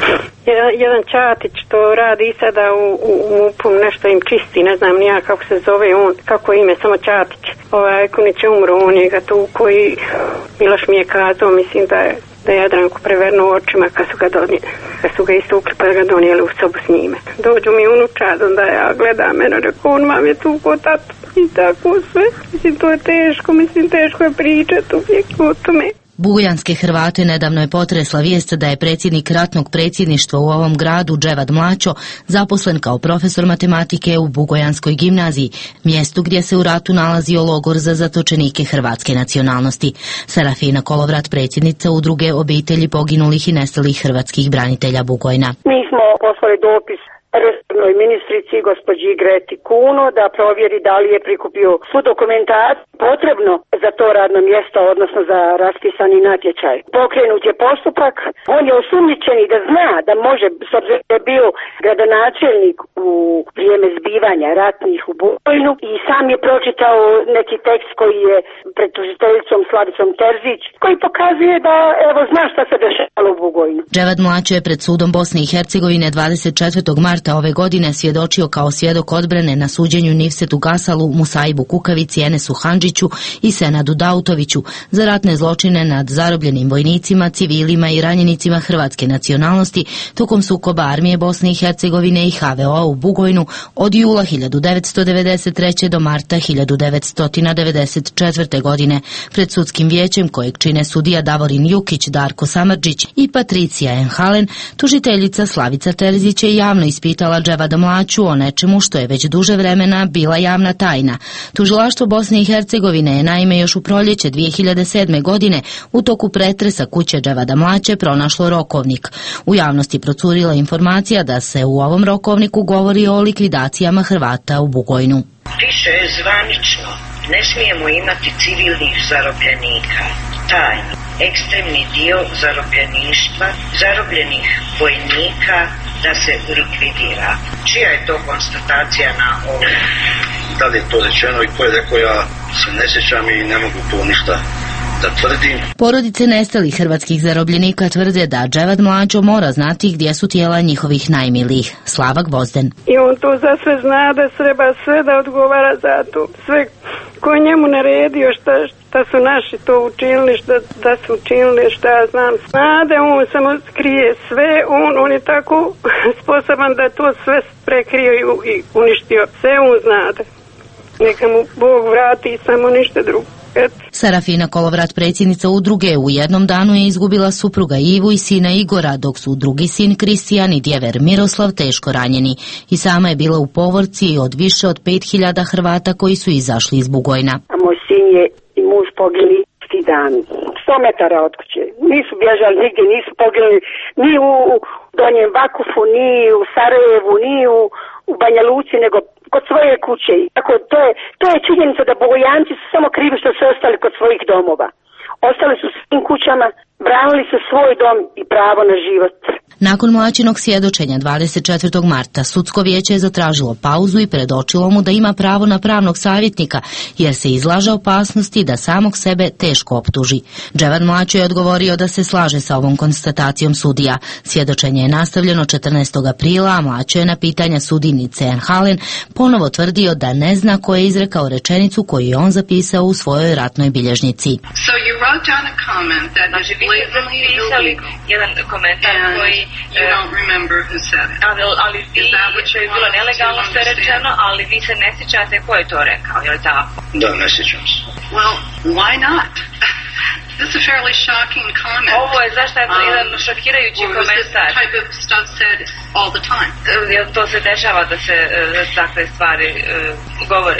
jedan, jedan Čatić to radi sada u, u, u MUP-u, nešto im čisti, ne znam nija kako se zove on, kako ime, samo Čatić. Ovaj Ajkunić je umro, on je ga tu koji, Miloš mi je kazao, mislim da je da je Jadranku prevrnuo očima kad su ga donijeli, kad su ga istukli pa ga donijeli u sobu s njime. Dođu mi unučad, onda ja gledam mene, rekao, on vam je tu ko tatu i tako sve. Mislim, to je teško, mislim, teško je pričati uvijek o tome. Bugojanske Hrvate nedavno je potresla vijest da je predsjednik ratnog predsjedništva u ovom gradu, Dževad Mlačo, zaposlen kao profesor matematike u Bugojanskoj gimnaziji, mjestu gdje se u ratu nalazio logor za zatočenike hrvatske nacionalnosti. Sarafina Kolovrat, predsjednica Udruge obitelji poginulih i nestalih hrvatskih branitelja Bugojna. Mi smo poslali dopis resornoj ministrici gospođi Greti Kuno da provjeri da li je prikupio svu dokumentaciju potrebno za to radno mjesto, odnosno za raspisani natječaj. Pokrenut je postupak, on je osumnjičen i da zna da može, s obzirom da je bio gradonačelnik u vrijeme zbivanja ratnih u Bugojnu i sam je pročitao neki tekst koji je pred tužiteljicom Slavicom Terzić, koji pokazuje da evo zna šta se dešavalo u Bugojnu. Dževad Mlačo je pred sudom Bosne i Hercegovine dvadeset četvrtog marta ove godine svjedočio kao svjedok odbrane na suđenju Nifsetu Gasalu, Musaibu Kukavici, Enesu Handžiću i Senadu Dautoviću za ratne zločine nad zarobljenim vojnicima, civilima i ranjenicima hrvatske nacionalnosti tokom sukoba armije Bosne i Hercegovine i H V O-a u Bugojnu od jula hiljadu devetsto devedeset treće do marta hiljadu devetsto devedeset četvrte godine pred sudskim vijećem kojeg čine sudija Davorin Jukić, Darko Samardžić i Patricija Enhalen, tužiteljica Slavica Terzić je javno ispitala Dževada Mlaču o nečemu što je već duže vremena bila javna tajna. Tužilaštvo Bosne i Hercegovine je naime još u proljeće dvije hiljade sedme. godine u toku pretresa kuće Dževada Mlače pronašlo rokovnik. U javnosti procurila informacija da se u ovom rokovniku govori o likvidacijama Hrvata u Bugojnu. Piše zvanično, ne smijemo imati civilnih zarobljenika. Tajno, ekstremni dio zarobljeništva, zarobljenih vojnika da se likvidira. Čija je to konstatacija na ovom? Da li je to rečeno i ko je rekao, ja se ne sjećam i ne mogu to ništa da tvrdim. Porodice nestalih hrvatskih zarobljenika tvrde da Dževad Mlačo mora znati gdje su tijela njihovih najmilijih. Slava Gvozden. I on to za sve zna da treba sve da odgovara za to. Sve ko je njemu naredio šta, šta su naši to učinili, šta, da su učinili, šta ja znam. Znade, on samo krije sve, on, on je tako sposoban da to sve prekrio i, i uništio. Sve on znade. Neka mu Bog vrati, samo ništa drugo. Sarafina Kolovrat, predsjednica udruge, u jednom danu je izgubila supruga Ivu i sina Igora, dok su drugi sin Kristijan i djever Miroslav teško ranjeni. I sama je bila u povorci od više od pet hiljada Hrvata koji su izašli iz Bugojna. A moj sin je i muž poginuli isti dan, sto metara od kuće. Nisu bježali nigdje, nisu poginuli ni u Donjem Vakufu, ni u Sarajevu, ni u, u Banja Luci, nego kod svoje kuće. Tako, to je, to je činjenica da Bugojanci su samo krivi što su ostali kod svojih domova. Ostali su svim kućama, branili su svoj dom i pravo na život. Nakon Mlačinog svjedočenja dvadeset četvrtog marta sudsko vijeće je zatražilo pauzu i predočilo mu da ima pravo na pravnog savjetnika jer se izlaže opasnosti da samog sebe teško optuži. Dževad Mlačo je odgovorio da se slaže sa ovom konstatacijom sudija. Svjedočenje je nastavljeno četrnaestog aprila, a Mlačo je na pitanja sudinice Enhalen ponovo tvrdio da ne zna ko je izrekao rečenicu koju je on zapisao u svojoj ratnoj bilježnici. So you wrote down a comment that is blatantly illegal. Jedan komentar koji you don't remember who said it. Ali, ali vi, što je bilo nelegalno što je rečeno, ali vi se ne sjećate ko je to rekao, je li tako? Da, ne sjećam se. Well, why not? This is a fairly shocking comment. Ovo je zašto je jedan šokirajući komentar. Type of stuff said all the time. Jer to se dešava da se takve stvari govore.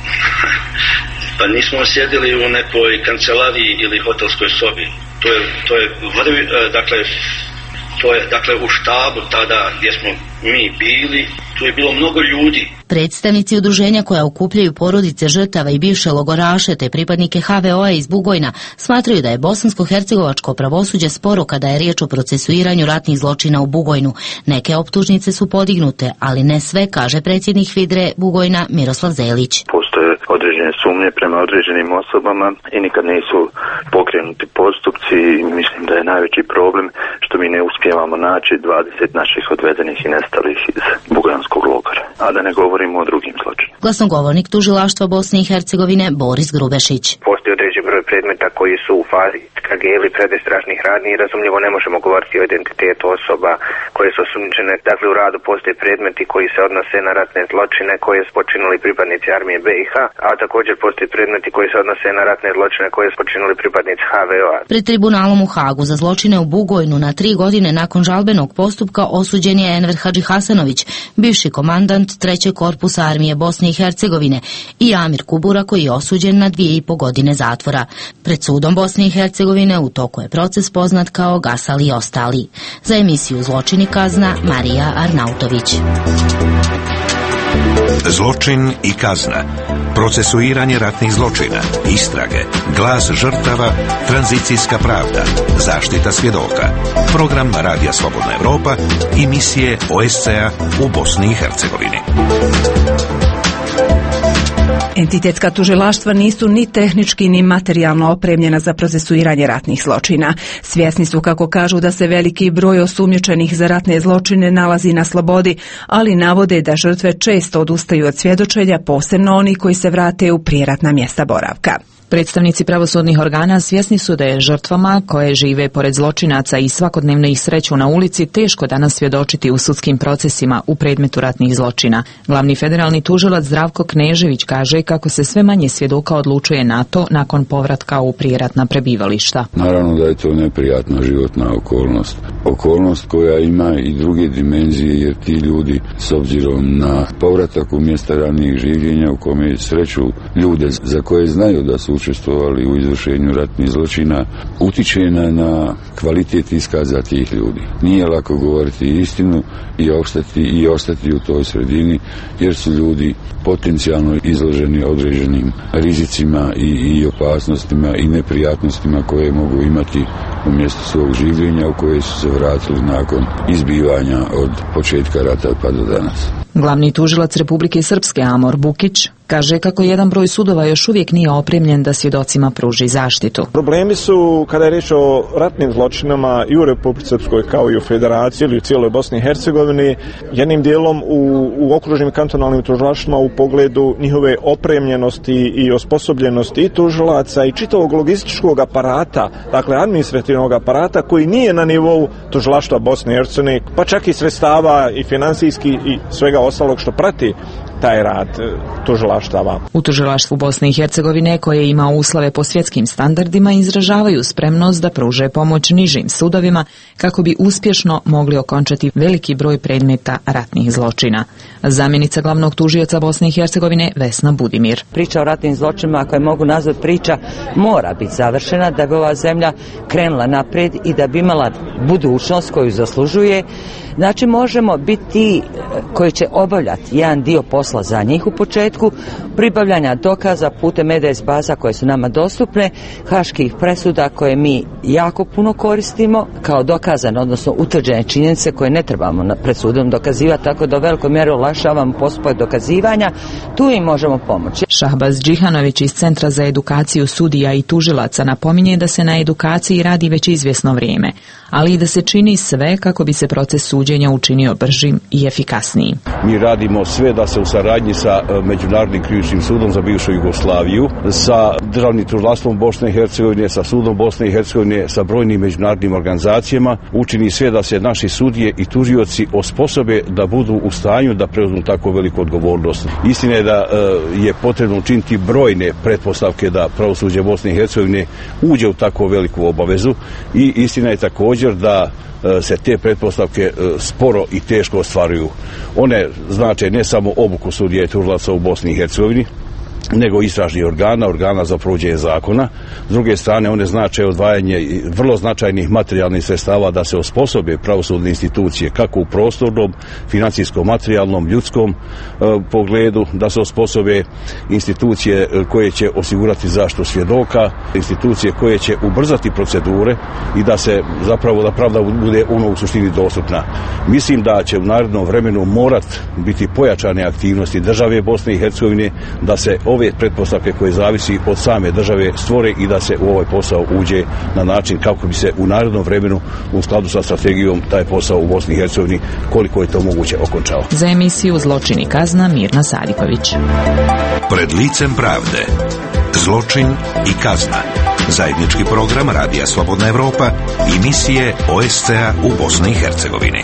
Pa nismo sjedili u nekoj kancelariji ili hotelskoj sobi. To je, to je vrvi, dakle, to je, dakle, u štabu tada gdje smo mi bili, tu je bilo mnogo ljudi. Predstavnici udruženja koja okupljaju porodice žrtava i bivše logoraše te pripadnike H V O-a iz Bugojna smatraju da je bosansko-hercegovačko pravosuđe sporo kada je riječ o procesuiranju ratnih zločina u Bugojnu. Neke optužnice su podignute, ali ne sve, kaže predsjednik Hvidre Bugojna Miroslav Zelić. Postoje određene sumnje prema određenim osobama i nikad nisu pokrenuti postupci. Mislim da je najveći problem što mi ne uspijevamo naći dvadeset naših odvedenih i nestalih iz bugojanskog logora, a da ne govorimo o drugim zločinima. Glasnogovornik tužilaštva Bosne i Hercegovine Boris Grubešić. Postoji određen broj predmeta koji su u fazi istrage ili predistražnih radnji i razumljivo ne možemo govoriti o identitetu osoba koje su osumnjičene. Dakle, u radu postoje predmeti koji se odnose na ratne zločine koje su počinili pripadnici armije B i H, a također postoje predmeti koji se odnose na ratne zločine koje su počinili pripadnici H V O-a. Pred tribunalom u Hagu za zločine u Bugojnu na tri godine nakon žalbenog postupka osuđen je Enver Hadžihasanović, bivši komandant trećeg korpusa armije Bosne i Hercegovine, i Amir Kubura koji je osuđen na dvije i po godine zatvora. Pred sudom Bosne i Hercegovine u toku je proces poznat kao Gasali i ostali. Za emisiju Zločin i kazna Marija Arnautović. Zločin i kazna. Procesuiranje ratnih zločina, istrage, glas žrtava, tranzicijska pravda, zaštita svjedoka. Program Radija Slobodna Evropa i misije O S C-a u Bosni i Hercegovini. Entitetska tužilaštva nisu ni tehnički ni materijalno opremljena za procesuiranje ratnih zločina. Svjesni su, kako kažu, da se veliki broj osumnjičenih za ratne zločine nalazi na slobodi, ali navode da žrtve često odustaju od svjedočenja, posebno oni koji se vrate u prijeratna mjesta boravka. Predstavnici pravosudnih organa svjesni su da je žrtvama koje žive pored zločinaca i svakodnevno ih sreću na ulici teško danas svjedočiti u sudskim procesima u predmetu ratnih zločina. Glavni federalni tužilac Zdravko Knežević kaže kako se sve manje svjedoka odlučuje na to nakon povratka u prijeratna prebivališta. Naravno da je to neprijatna životna okolnost. Okolnost koja ima i druge dimenzije, jer ti ljudi s obzirom na povratak u mjesta ranijih življenja u kome sreću ljude za koje znaju da su učestvovali u izvršenju ratnih zločina, utiče na, na kvalitet iskaza tih ljudi. Nije lako govoriti istinu i ostati, i ostati u toj sredini, jer su ljudi potencijalno izloženi određenim rizicima i, i opasnostima i neprijatnostima koje mogu imati u mjestu svog življenja u koje su se vratili nakon izbivanja od početka rata pa do danas. Glavni tužilac Republike Srpske Amor Bukić kaže kako jedan broj sudova još uvijek nije opremljen da svjedocima pruži zaštitu. Problemi su, kada je riječ o ratnim zločinama i u Republici Srpskoj kao i u Federaciji ili u cijeloj Bosni i Hercegovini, jednim dijelom u, u okružnim kantonalnim tužilaštvima u pogledu njihove opremljenosti i osposobljenosti i tužilaca i čitavog logističkog aparata, dakle administrativnog aparata koji nije na nivou tužilaštva Bosne i Hercegovine, pa čak i sredstava i financijski i svega ostalog što prati taj rad tužilaštava. U tužilaštvu Bosne i Hercegovine, koje ima uslove po svjetskim standardima, izražavaju spremnost da pruže pomoć nižim sudovima kako bi uspješno mogli okončati veliki broj predmeta ratnih zločina. Zamjenica glavnog tužioca Bosne i Hercegovine Vesna Budimir. Priča o ratnim zločinima, koje mogu nazvati priča, mora biti završena da bi ova zemlja krenula naprijed i da bi imala budućnost koju zaslužuje. Znači, možemo biti ti koji će obavljati jedan dio posla za njih u početku, pribavljanja dokaza putem E D S baza koje su nama dostupne, haških presuda koje mi jako puno koristimo kao dokazane, odnosno utvrđene činjenice koje ne trebamo pred sudom dokazivati, tako da u velikoj mjeri olakšavamo postupak dokazivanja, tu im možemo pomoći. Šahbaz Džihanović iz Centra za edukaciju sudija i tužilaca napominje da se na edukaciji radi već izvjesno vrijeme, ali i da se čini sve kako bi se proces suđenja učinio bržim i efikasnijim. Mi radimo sve da se u saradnji sa Međunarodnim krivičnim sudom za bivšu Jugoslaviju, sa državnim tužilaštvom Bosne i Hercegovine, sa sudom Bosne i Hercegovine, sa brojnim međunarodnim organizacijama učini sve da se naši sudije i tužioci osposobe da budu u stanju da preuzmu tako veliku odgovornost. Istina je da je potrebno učiniti brojne pretpostavke da pravosuđe Bosne i Hercegovine uđe u tako veliku obavezu i istina je također da se te pretpostavke sporo i teško ostvaruju. One znače ne samo obuku sudija i tužilaca u Bosni i Hercegovini, nego istražnih organa, organa za provođenje zakona. S druge strane, one znače odvajanje vrlo značajnih materijalnih sredstava da se osposobe pravosudne institucije, kako u prostornom, financijskom, materijalnom, ljudskom e, pogledu, da se osposobe institucije koje će osigurati zaštitu svjedoka, institucije koje će ubrzati procedure i da se zapravo da pravda bude ono u suštini dostupna. Mislim da će u narednom vremenu morat biti pojačane aktivnosti države Bosne i Hercegovine da se ove ove pretpostavke koje zavisi od same države stvore i da se u ovaj posao uđe na način kako bi se u narednom vremenu u skladu sa strategijom taj posao u Bosni i Hercegovini koliko je to moguće okončao. Za emisiju Zločin i kazna Mirna Sadiković. Pred licem pravde. Zločin i kazna. Zajednički program Radija Slobodna Evropa i misije O S C A u Bosni i Hercegovini.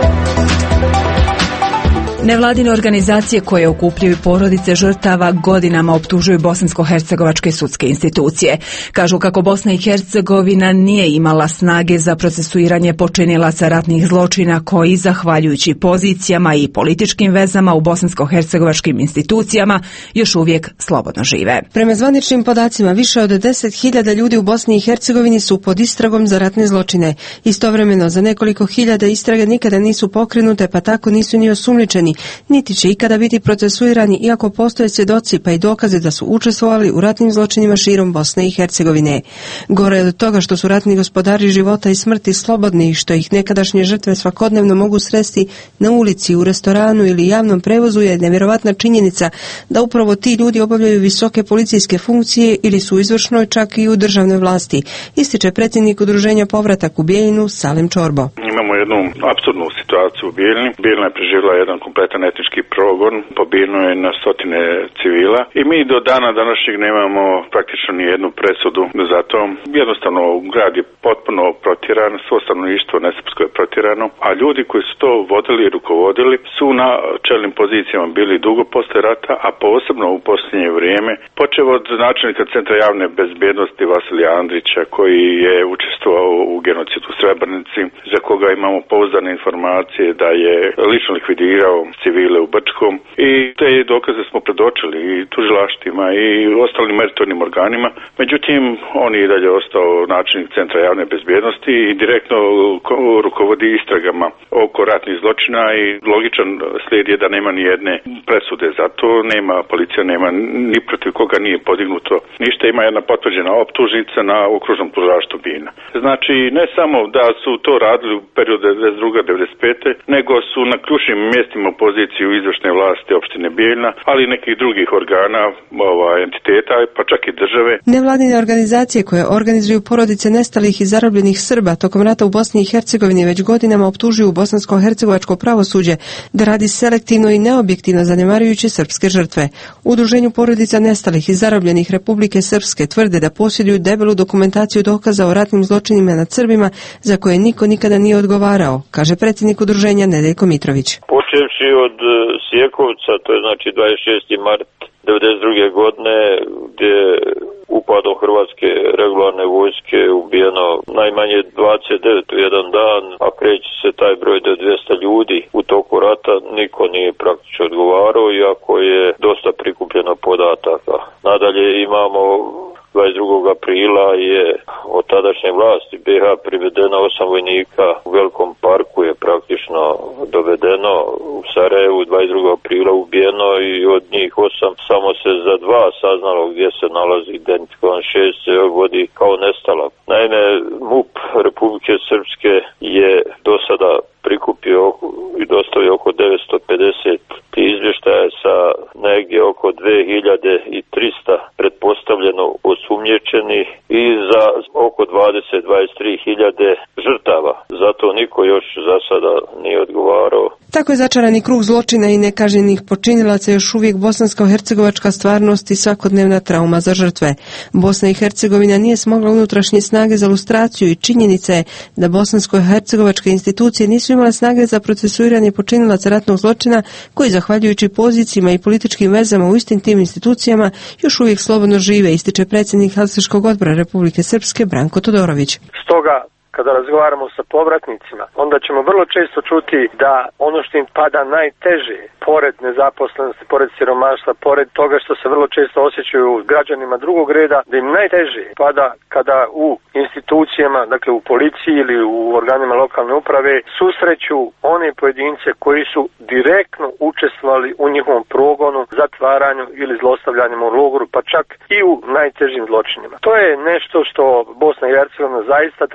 Nevladine organizacije koje okupljaju porodice žrtava godinama optužuju bosansko-hercegovačke sudske institucije. Kažu kako Bosna i Hercegovina nije imala snage za procesuiranje počinilaca ratnih zločina koji, zahvaljujući pozicijama i političkim vezama u bosansko-hercegovačkim institucijama, još uvijek slobodno žive. Prema zvaničnim podacima, više od deset hiljada ljudi u Bosni i Hercegovini su pod istragom za ratne zločine. Istovremeno, za nekoliko hiljada istrage nikada nisu pokrenute, pa tako nisu ni osumnjičeni, niti će ikada biti procesuirani, iako postoje svjedoci pa i dokaze da su učestvovali u ratnim zločinima širom Bosne i Hercegovine. Gore od toga što su ratni gospodari života i smrti slobodni i što ih nekadašnje žrtve svakodnevno mogu sresti na ulici, u restoranu ili javnom prevozu je nevjerovatna činjenica da upravo ti ljudi obavljaju visoke policijske funkcije ili su u izvršnoj, čak i u državnoj vlasti, ističe predsjednik udruženja Povratak u Bijeljinu Salim Čorbo. Imamo jednu apsurdnu situaciju u Bijeljini. Bijeljina je preživjela jedan kompletan etnički progon, pobijeno je na stotine civila i mi do dana današnjeg nemamo praktično ni jednu presudu za to. Jednostavno grad je potpuno protjeran, svo stanovništvo nesrpsko je protjerano, a ljudi koji su to vodili i rukovodili su na čelnim pozicijama bili dugo posle rata, a posebno u posljednje vrijeme, počev od načelnika Centra javne bezbjednosti Vasilija Andrića, koji je učestvovao u genocidu u Srebrenici, za koga imamo pouzdane informacije da je lično likvidirao civile u Brčkom, i te dokaze smo predočili i tužilaštvima i ostalim meritornim organima. Međutim, on je i dalje ostao načelnik Centra javne bezbjednosti i direktno rukovodi istragama oko ratnih zločina i logičan slijed je da nema ni jedne presude. Zato nema, policija nema ni protiv koga nije podignuto ništa. Ima jedna potvrđena optužnica na okružnom tužilaštvu Bijeljina. Znači, ne samo da su to radili u periodu devedeset druge do devedeset pete nego su na ključnim mjestima u poziciju izvršne vlasti opštine Bijeljina, ali i nekih drugih organa, ova, entiteta, pa čak i države. Nevladine organizacije koje organizuju porodice nestalih i zarobljenih Srba tokom rata u Bosni i Hercegovini već godinama optužuju bosansko-hercegovačko pravosuđe da radi selektivno i neobjektivno zanemarujući srpske žrtve. U Udruženju porodica nestalih i zarobljenih Republike Srpske tvrde da posjeduju debelu dokumentaciju dokaza o ratnim zločinima nad Srbima za koje niko nikada nije odgovarao, kaže predsjednik udruženja Nedeljko Mitrović. Počevši od Sjekovca, to je znači dvadeset šesti mart devedeset druge godine, gdje upadom Hrvatske regularne vojske ubijeno najmanje dvadeset devet u jedan dan, a kreće se taj broj do dvjesto ljudi u toku rata, niko nije praktično odgovarao, iako je dosta prikupljeno podataka. Nadalje imamo dvadeset drugog aprila je od tadašnje vlasti B iH privedeno osam vojnika, u Velikom parku je praktično dovedeno, u Sarajevu dvadeset drugog aprila ubijeno i od njih osam samo se za dva saznalo gdje se nalazi, identifikovan šest se vodi kao nestala. Naime, MUP Republike Srpske je do sada prikupio i dostavio oko devetsto pedeset izvještaja sa negdje oko dvije hiljade trista pretpostavljeno osumnjičenih i za oko dvadeset do dvadeset tri hiljade žrtava. Zato niko još za sada nije odgovarao. Tako je začarani krug zločina i nekažnjenih počinilaca još uvijek bosansko-hercegovačka stvarnost i svakodnevna trauma za žrtve. Bosna i Hercegovina nije smogla unutrašnje snage za lustraciju i činjenica je da bosansko-hercegovačke institucije nisu imale snage za procesuiranje počinilaca ratnog zločina koji, zahvaljujući pozicijama i političkim vezama u istim tim institucijama, još uvijek slobodno žive, ističe predsjednik Helsinškog odbora Republike Srpske Branko Todorović. Stoga, kada razgovaramo sa povratnicima, onda ćemo vrlo često čuti da ono što im pada najteže, pored nezaposlenosti, pored siromaštva, pored toga što se vrlo često osjećaju građanima drugog reda, da im najteže pada kada u institucijama, dakle u policiji ili u organima lokalne uprave, susreću one pojedince koji su direktno učestvovali u njihovom progonu, zatvaranju ili zlostavljanjem u logoru, pa čak i u najtežim zločinima. To je nešto što Bosna i Hercegovina zaista treba rešavati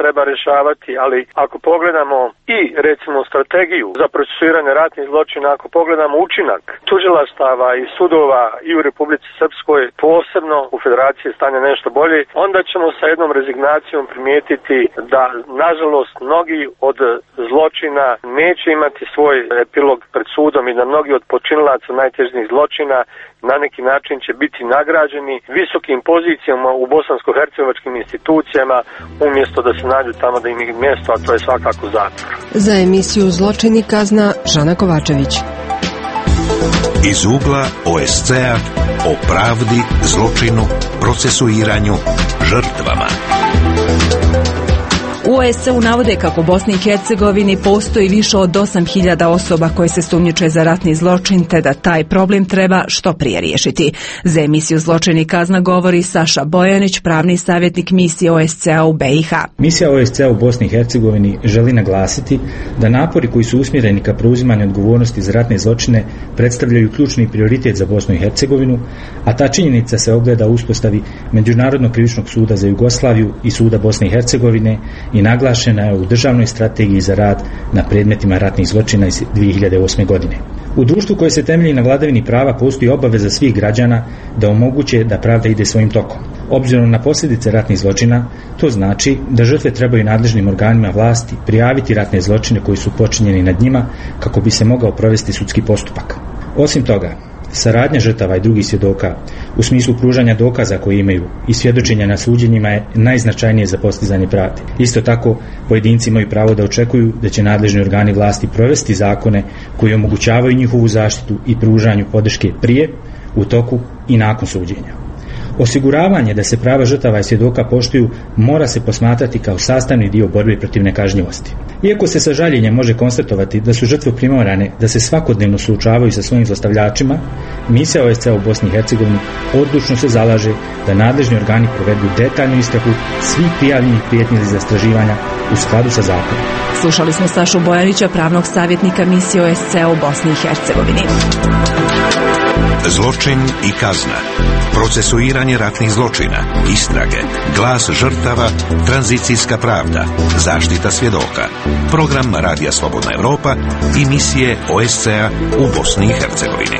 rješavati, ali ako pogledamo i recimo strategiju za procesuiranje ratnih zločina, ako pogledamo učinak tužilaštava i sudova i u Republici Srpskoj, posebno u Federaciji stanje nešto bolje, onda ćemo sa jednom rezignacijom primijetiti da nažalost mnogi od zločina neće imati svoj epilog pred sudom i da mnogi od počinilaca najtežih zločina na neki način će biti nagrađeni visokim pozicijama u bosansko-hercegovačkim institucijama umjesto da se nađu tamo da im je mjesto, a to je svakako zatvor. Za emisiju Zločin i kazna Žana Kovačević. Iz ugla O S C-a o pravdi, zločinu, procesuiranju, žrtvama. U O S C-u navode kako u Bosni i Hercegovini postoji više od osam hiljada osoba koje se sumnjiče za ratni zločin, te da taj problem treba što prije riješiti. Za emisiju Zločin i kazna govori Saša Bojanić, pravni savjetnik misije O S C-a u B i H. Misija O S C-a u Bosni i Hercegovini želi naglasiti da napori koji su usmjereni ka preuzimanju odgovornosti za ratne zločine predstavljaju ključni prioritet za Bosnu i Hercegovinu, a ta činjenica se ogleda u uspostavi Međunarodnog krivičnog suda za Jugoslaviju i Suda Bosne i Hercegovine i naglašena je u državnoj strategiji za rad na predmetima ratnih zločina iz dvije hiljade osme. godine. U društvu koje se temelji na vladavini prava postoji obaveza svih građana da omoguće da pravda ide svojim tokom. Obzirom na posljedice ratnih zločina, to znači da žrtve trebaju nadležnim organima vlasti prijaviti ratne zločine koji su počinjeni nad njima kako bi se mogao provesti sudski postupak. Osim toga, saradnja žrtava i drugih svjedoka u smislu pružanja dokaza koje imaju i svjedočenja na suđenjima je najznačajnije za postizanje pravde. Isto tako, pojedinci imaju pravo da očekuju da će nadležni organi vlasti provesti zakone koji omogućavaju njihovu zaštitu i pružanju podrške prije, u toku i nakon suđenja. Osiguravanje da se prava žrtava i svjedoka poštuju mora se posmatrati kao sastavni dio borbe protiv nekažnjivosti. Iako se sa žaljenjem može konstatovati da su žrtve primorane da se svakodnevno suočavaju sa svojim zlostavljačima, misija O S C-a u Bosni i Hercegovini odlučno se zalaže da nadležni organi provedu detaljnu istragu svih prijavljenih prijetnji ili zastraživanja u skladu sa zakonom. Slušali smo Sašu Bojanića, pravnog savjetnika misije O S C-a u Bosni i Hercegovini. Zločin i kazna. Procesuiranje ratnih zločina, istrage, glas žrtava, tranzicijska pravda, zaštita svjedoka. Program Radija Slobodna Evropa i misije O S C-a u Bosni i Hercegovini.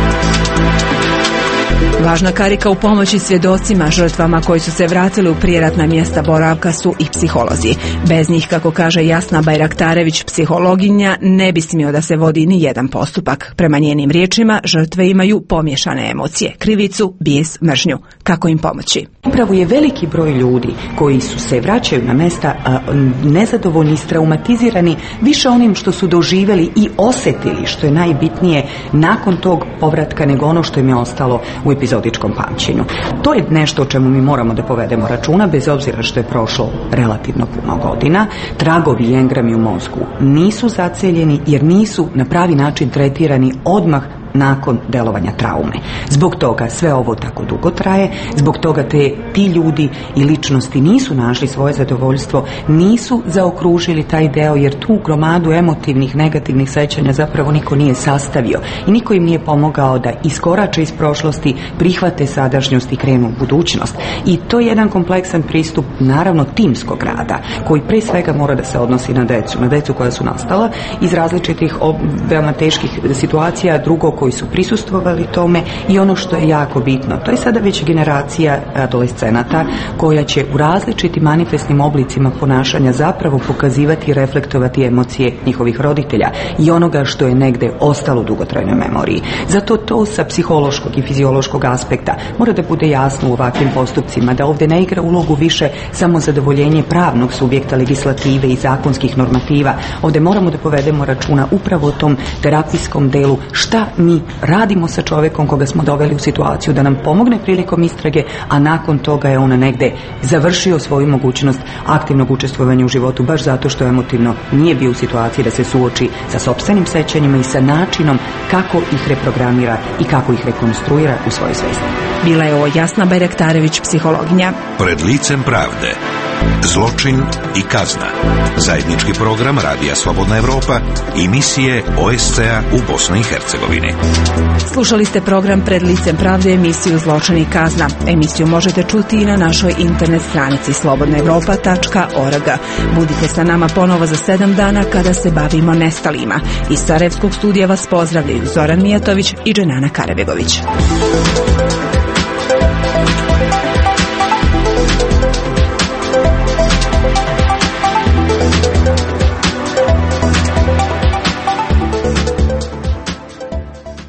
Važna karika u pomoći svjedocima, žrtvama koji su se vratili u prijeratna mjesta boravka su i psiholozi. Bez njih, kako kaže Jasna Bajraktarević, psihologinja, ne bi smio da se vodi ni jedan postupak. Prema njenim riječima, žrtve imaju pomiješane emocije, krivicu, bijes, mržnju. Kako im pomoći? Upravo je veliki broj ljudi koji su se vraćaju na mesta a, nezadovoljni, traumatizirani više onim što su doživjeli i osjetili, što je najbitnije nakon tog povratka, nego ono što im je ostalo u epizodičkom pamćenju. To je nešto o čemu mi moramo da povedemo računa, bez obzira što je prošlo relativno puno godina. Tragovi i engrami u mozgu nisu zaceljeni jer nisu na pravi način tretirani odmah nakon delovanja traume. Zbog toga sve ovo tako dugo traje, zbog toga te, ti ljudi i ličnosti nisu našli svoje zadovoljstvo, nisu zaokružili taj deo, jer tu gromadu emotivnih, negativnih sećanja zapravo niko nije sastavio i niko im nije pomogao da iskorače iz prošlosti, prihvate sadašnjost i krenu u budućnost. I to je jedan kompleksan pristup, naravno timskog rada, koji pre svega mora da se odnosi na decu, na decu koja su nastala iz različitih veoma teških situacija, drugo koji su prisustvovali tome, i ono što je jako bitno, to je sada već generacija adolescenata koja će u različitim manifestnim oblicima ponašanja zapravo pokazivati i reflektovati emocije njihovih roditelja i onoga što je negde ostalo u dugotrajnoj memoriji. Zato to sa psihološkog i fiziološkog aspekta mora da bude jasno u ovakvim postupcima, da ovdje ne igra ulogu više samo zadovoljenje pravnog subjekta legislative i zakonskih normativa. Ovdje moramo da povedemo računa upravo o tom terapijskom delu, šta mi radimo sa čovjekom koga smo doveli u situaciju da nam pomogne prilikom istrage, a nakon toga je on negde završio svoju mogućnost aktivnog učestvovanja u životu baš zato što emotivno nije bio u situaciji da se suoči sa sopstvenim sećanjima i sa načinom kako ih reprogramira i kako ih rekonstruira u svojoj svesti. Bila je ovo Jasna Bajraktarević, psihologinja. Pred licem pravde. Zločin i kazna. Zajednički program Radija Slobodna Evropa i misije O S C A u Bosni i Hercegovini. Slušali ste program Pred licem pravde, emisiju Zločin i kazna. Emisiju možete čuti i na našoj internet stranici slobodna evropa tačka org. Budite sa nama ponovo za sedam dana kada se bavimo nestalima. Iz Sarajevskog studija vas pozdravljaju Zoran Mijatović i Dženana Karabegović.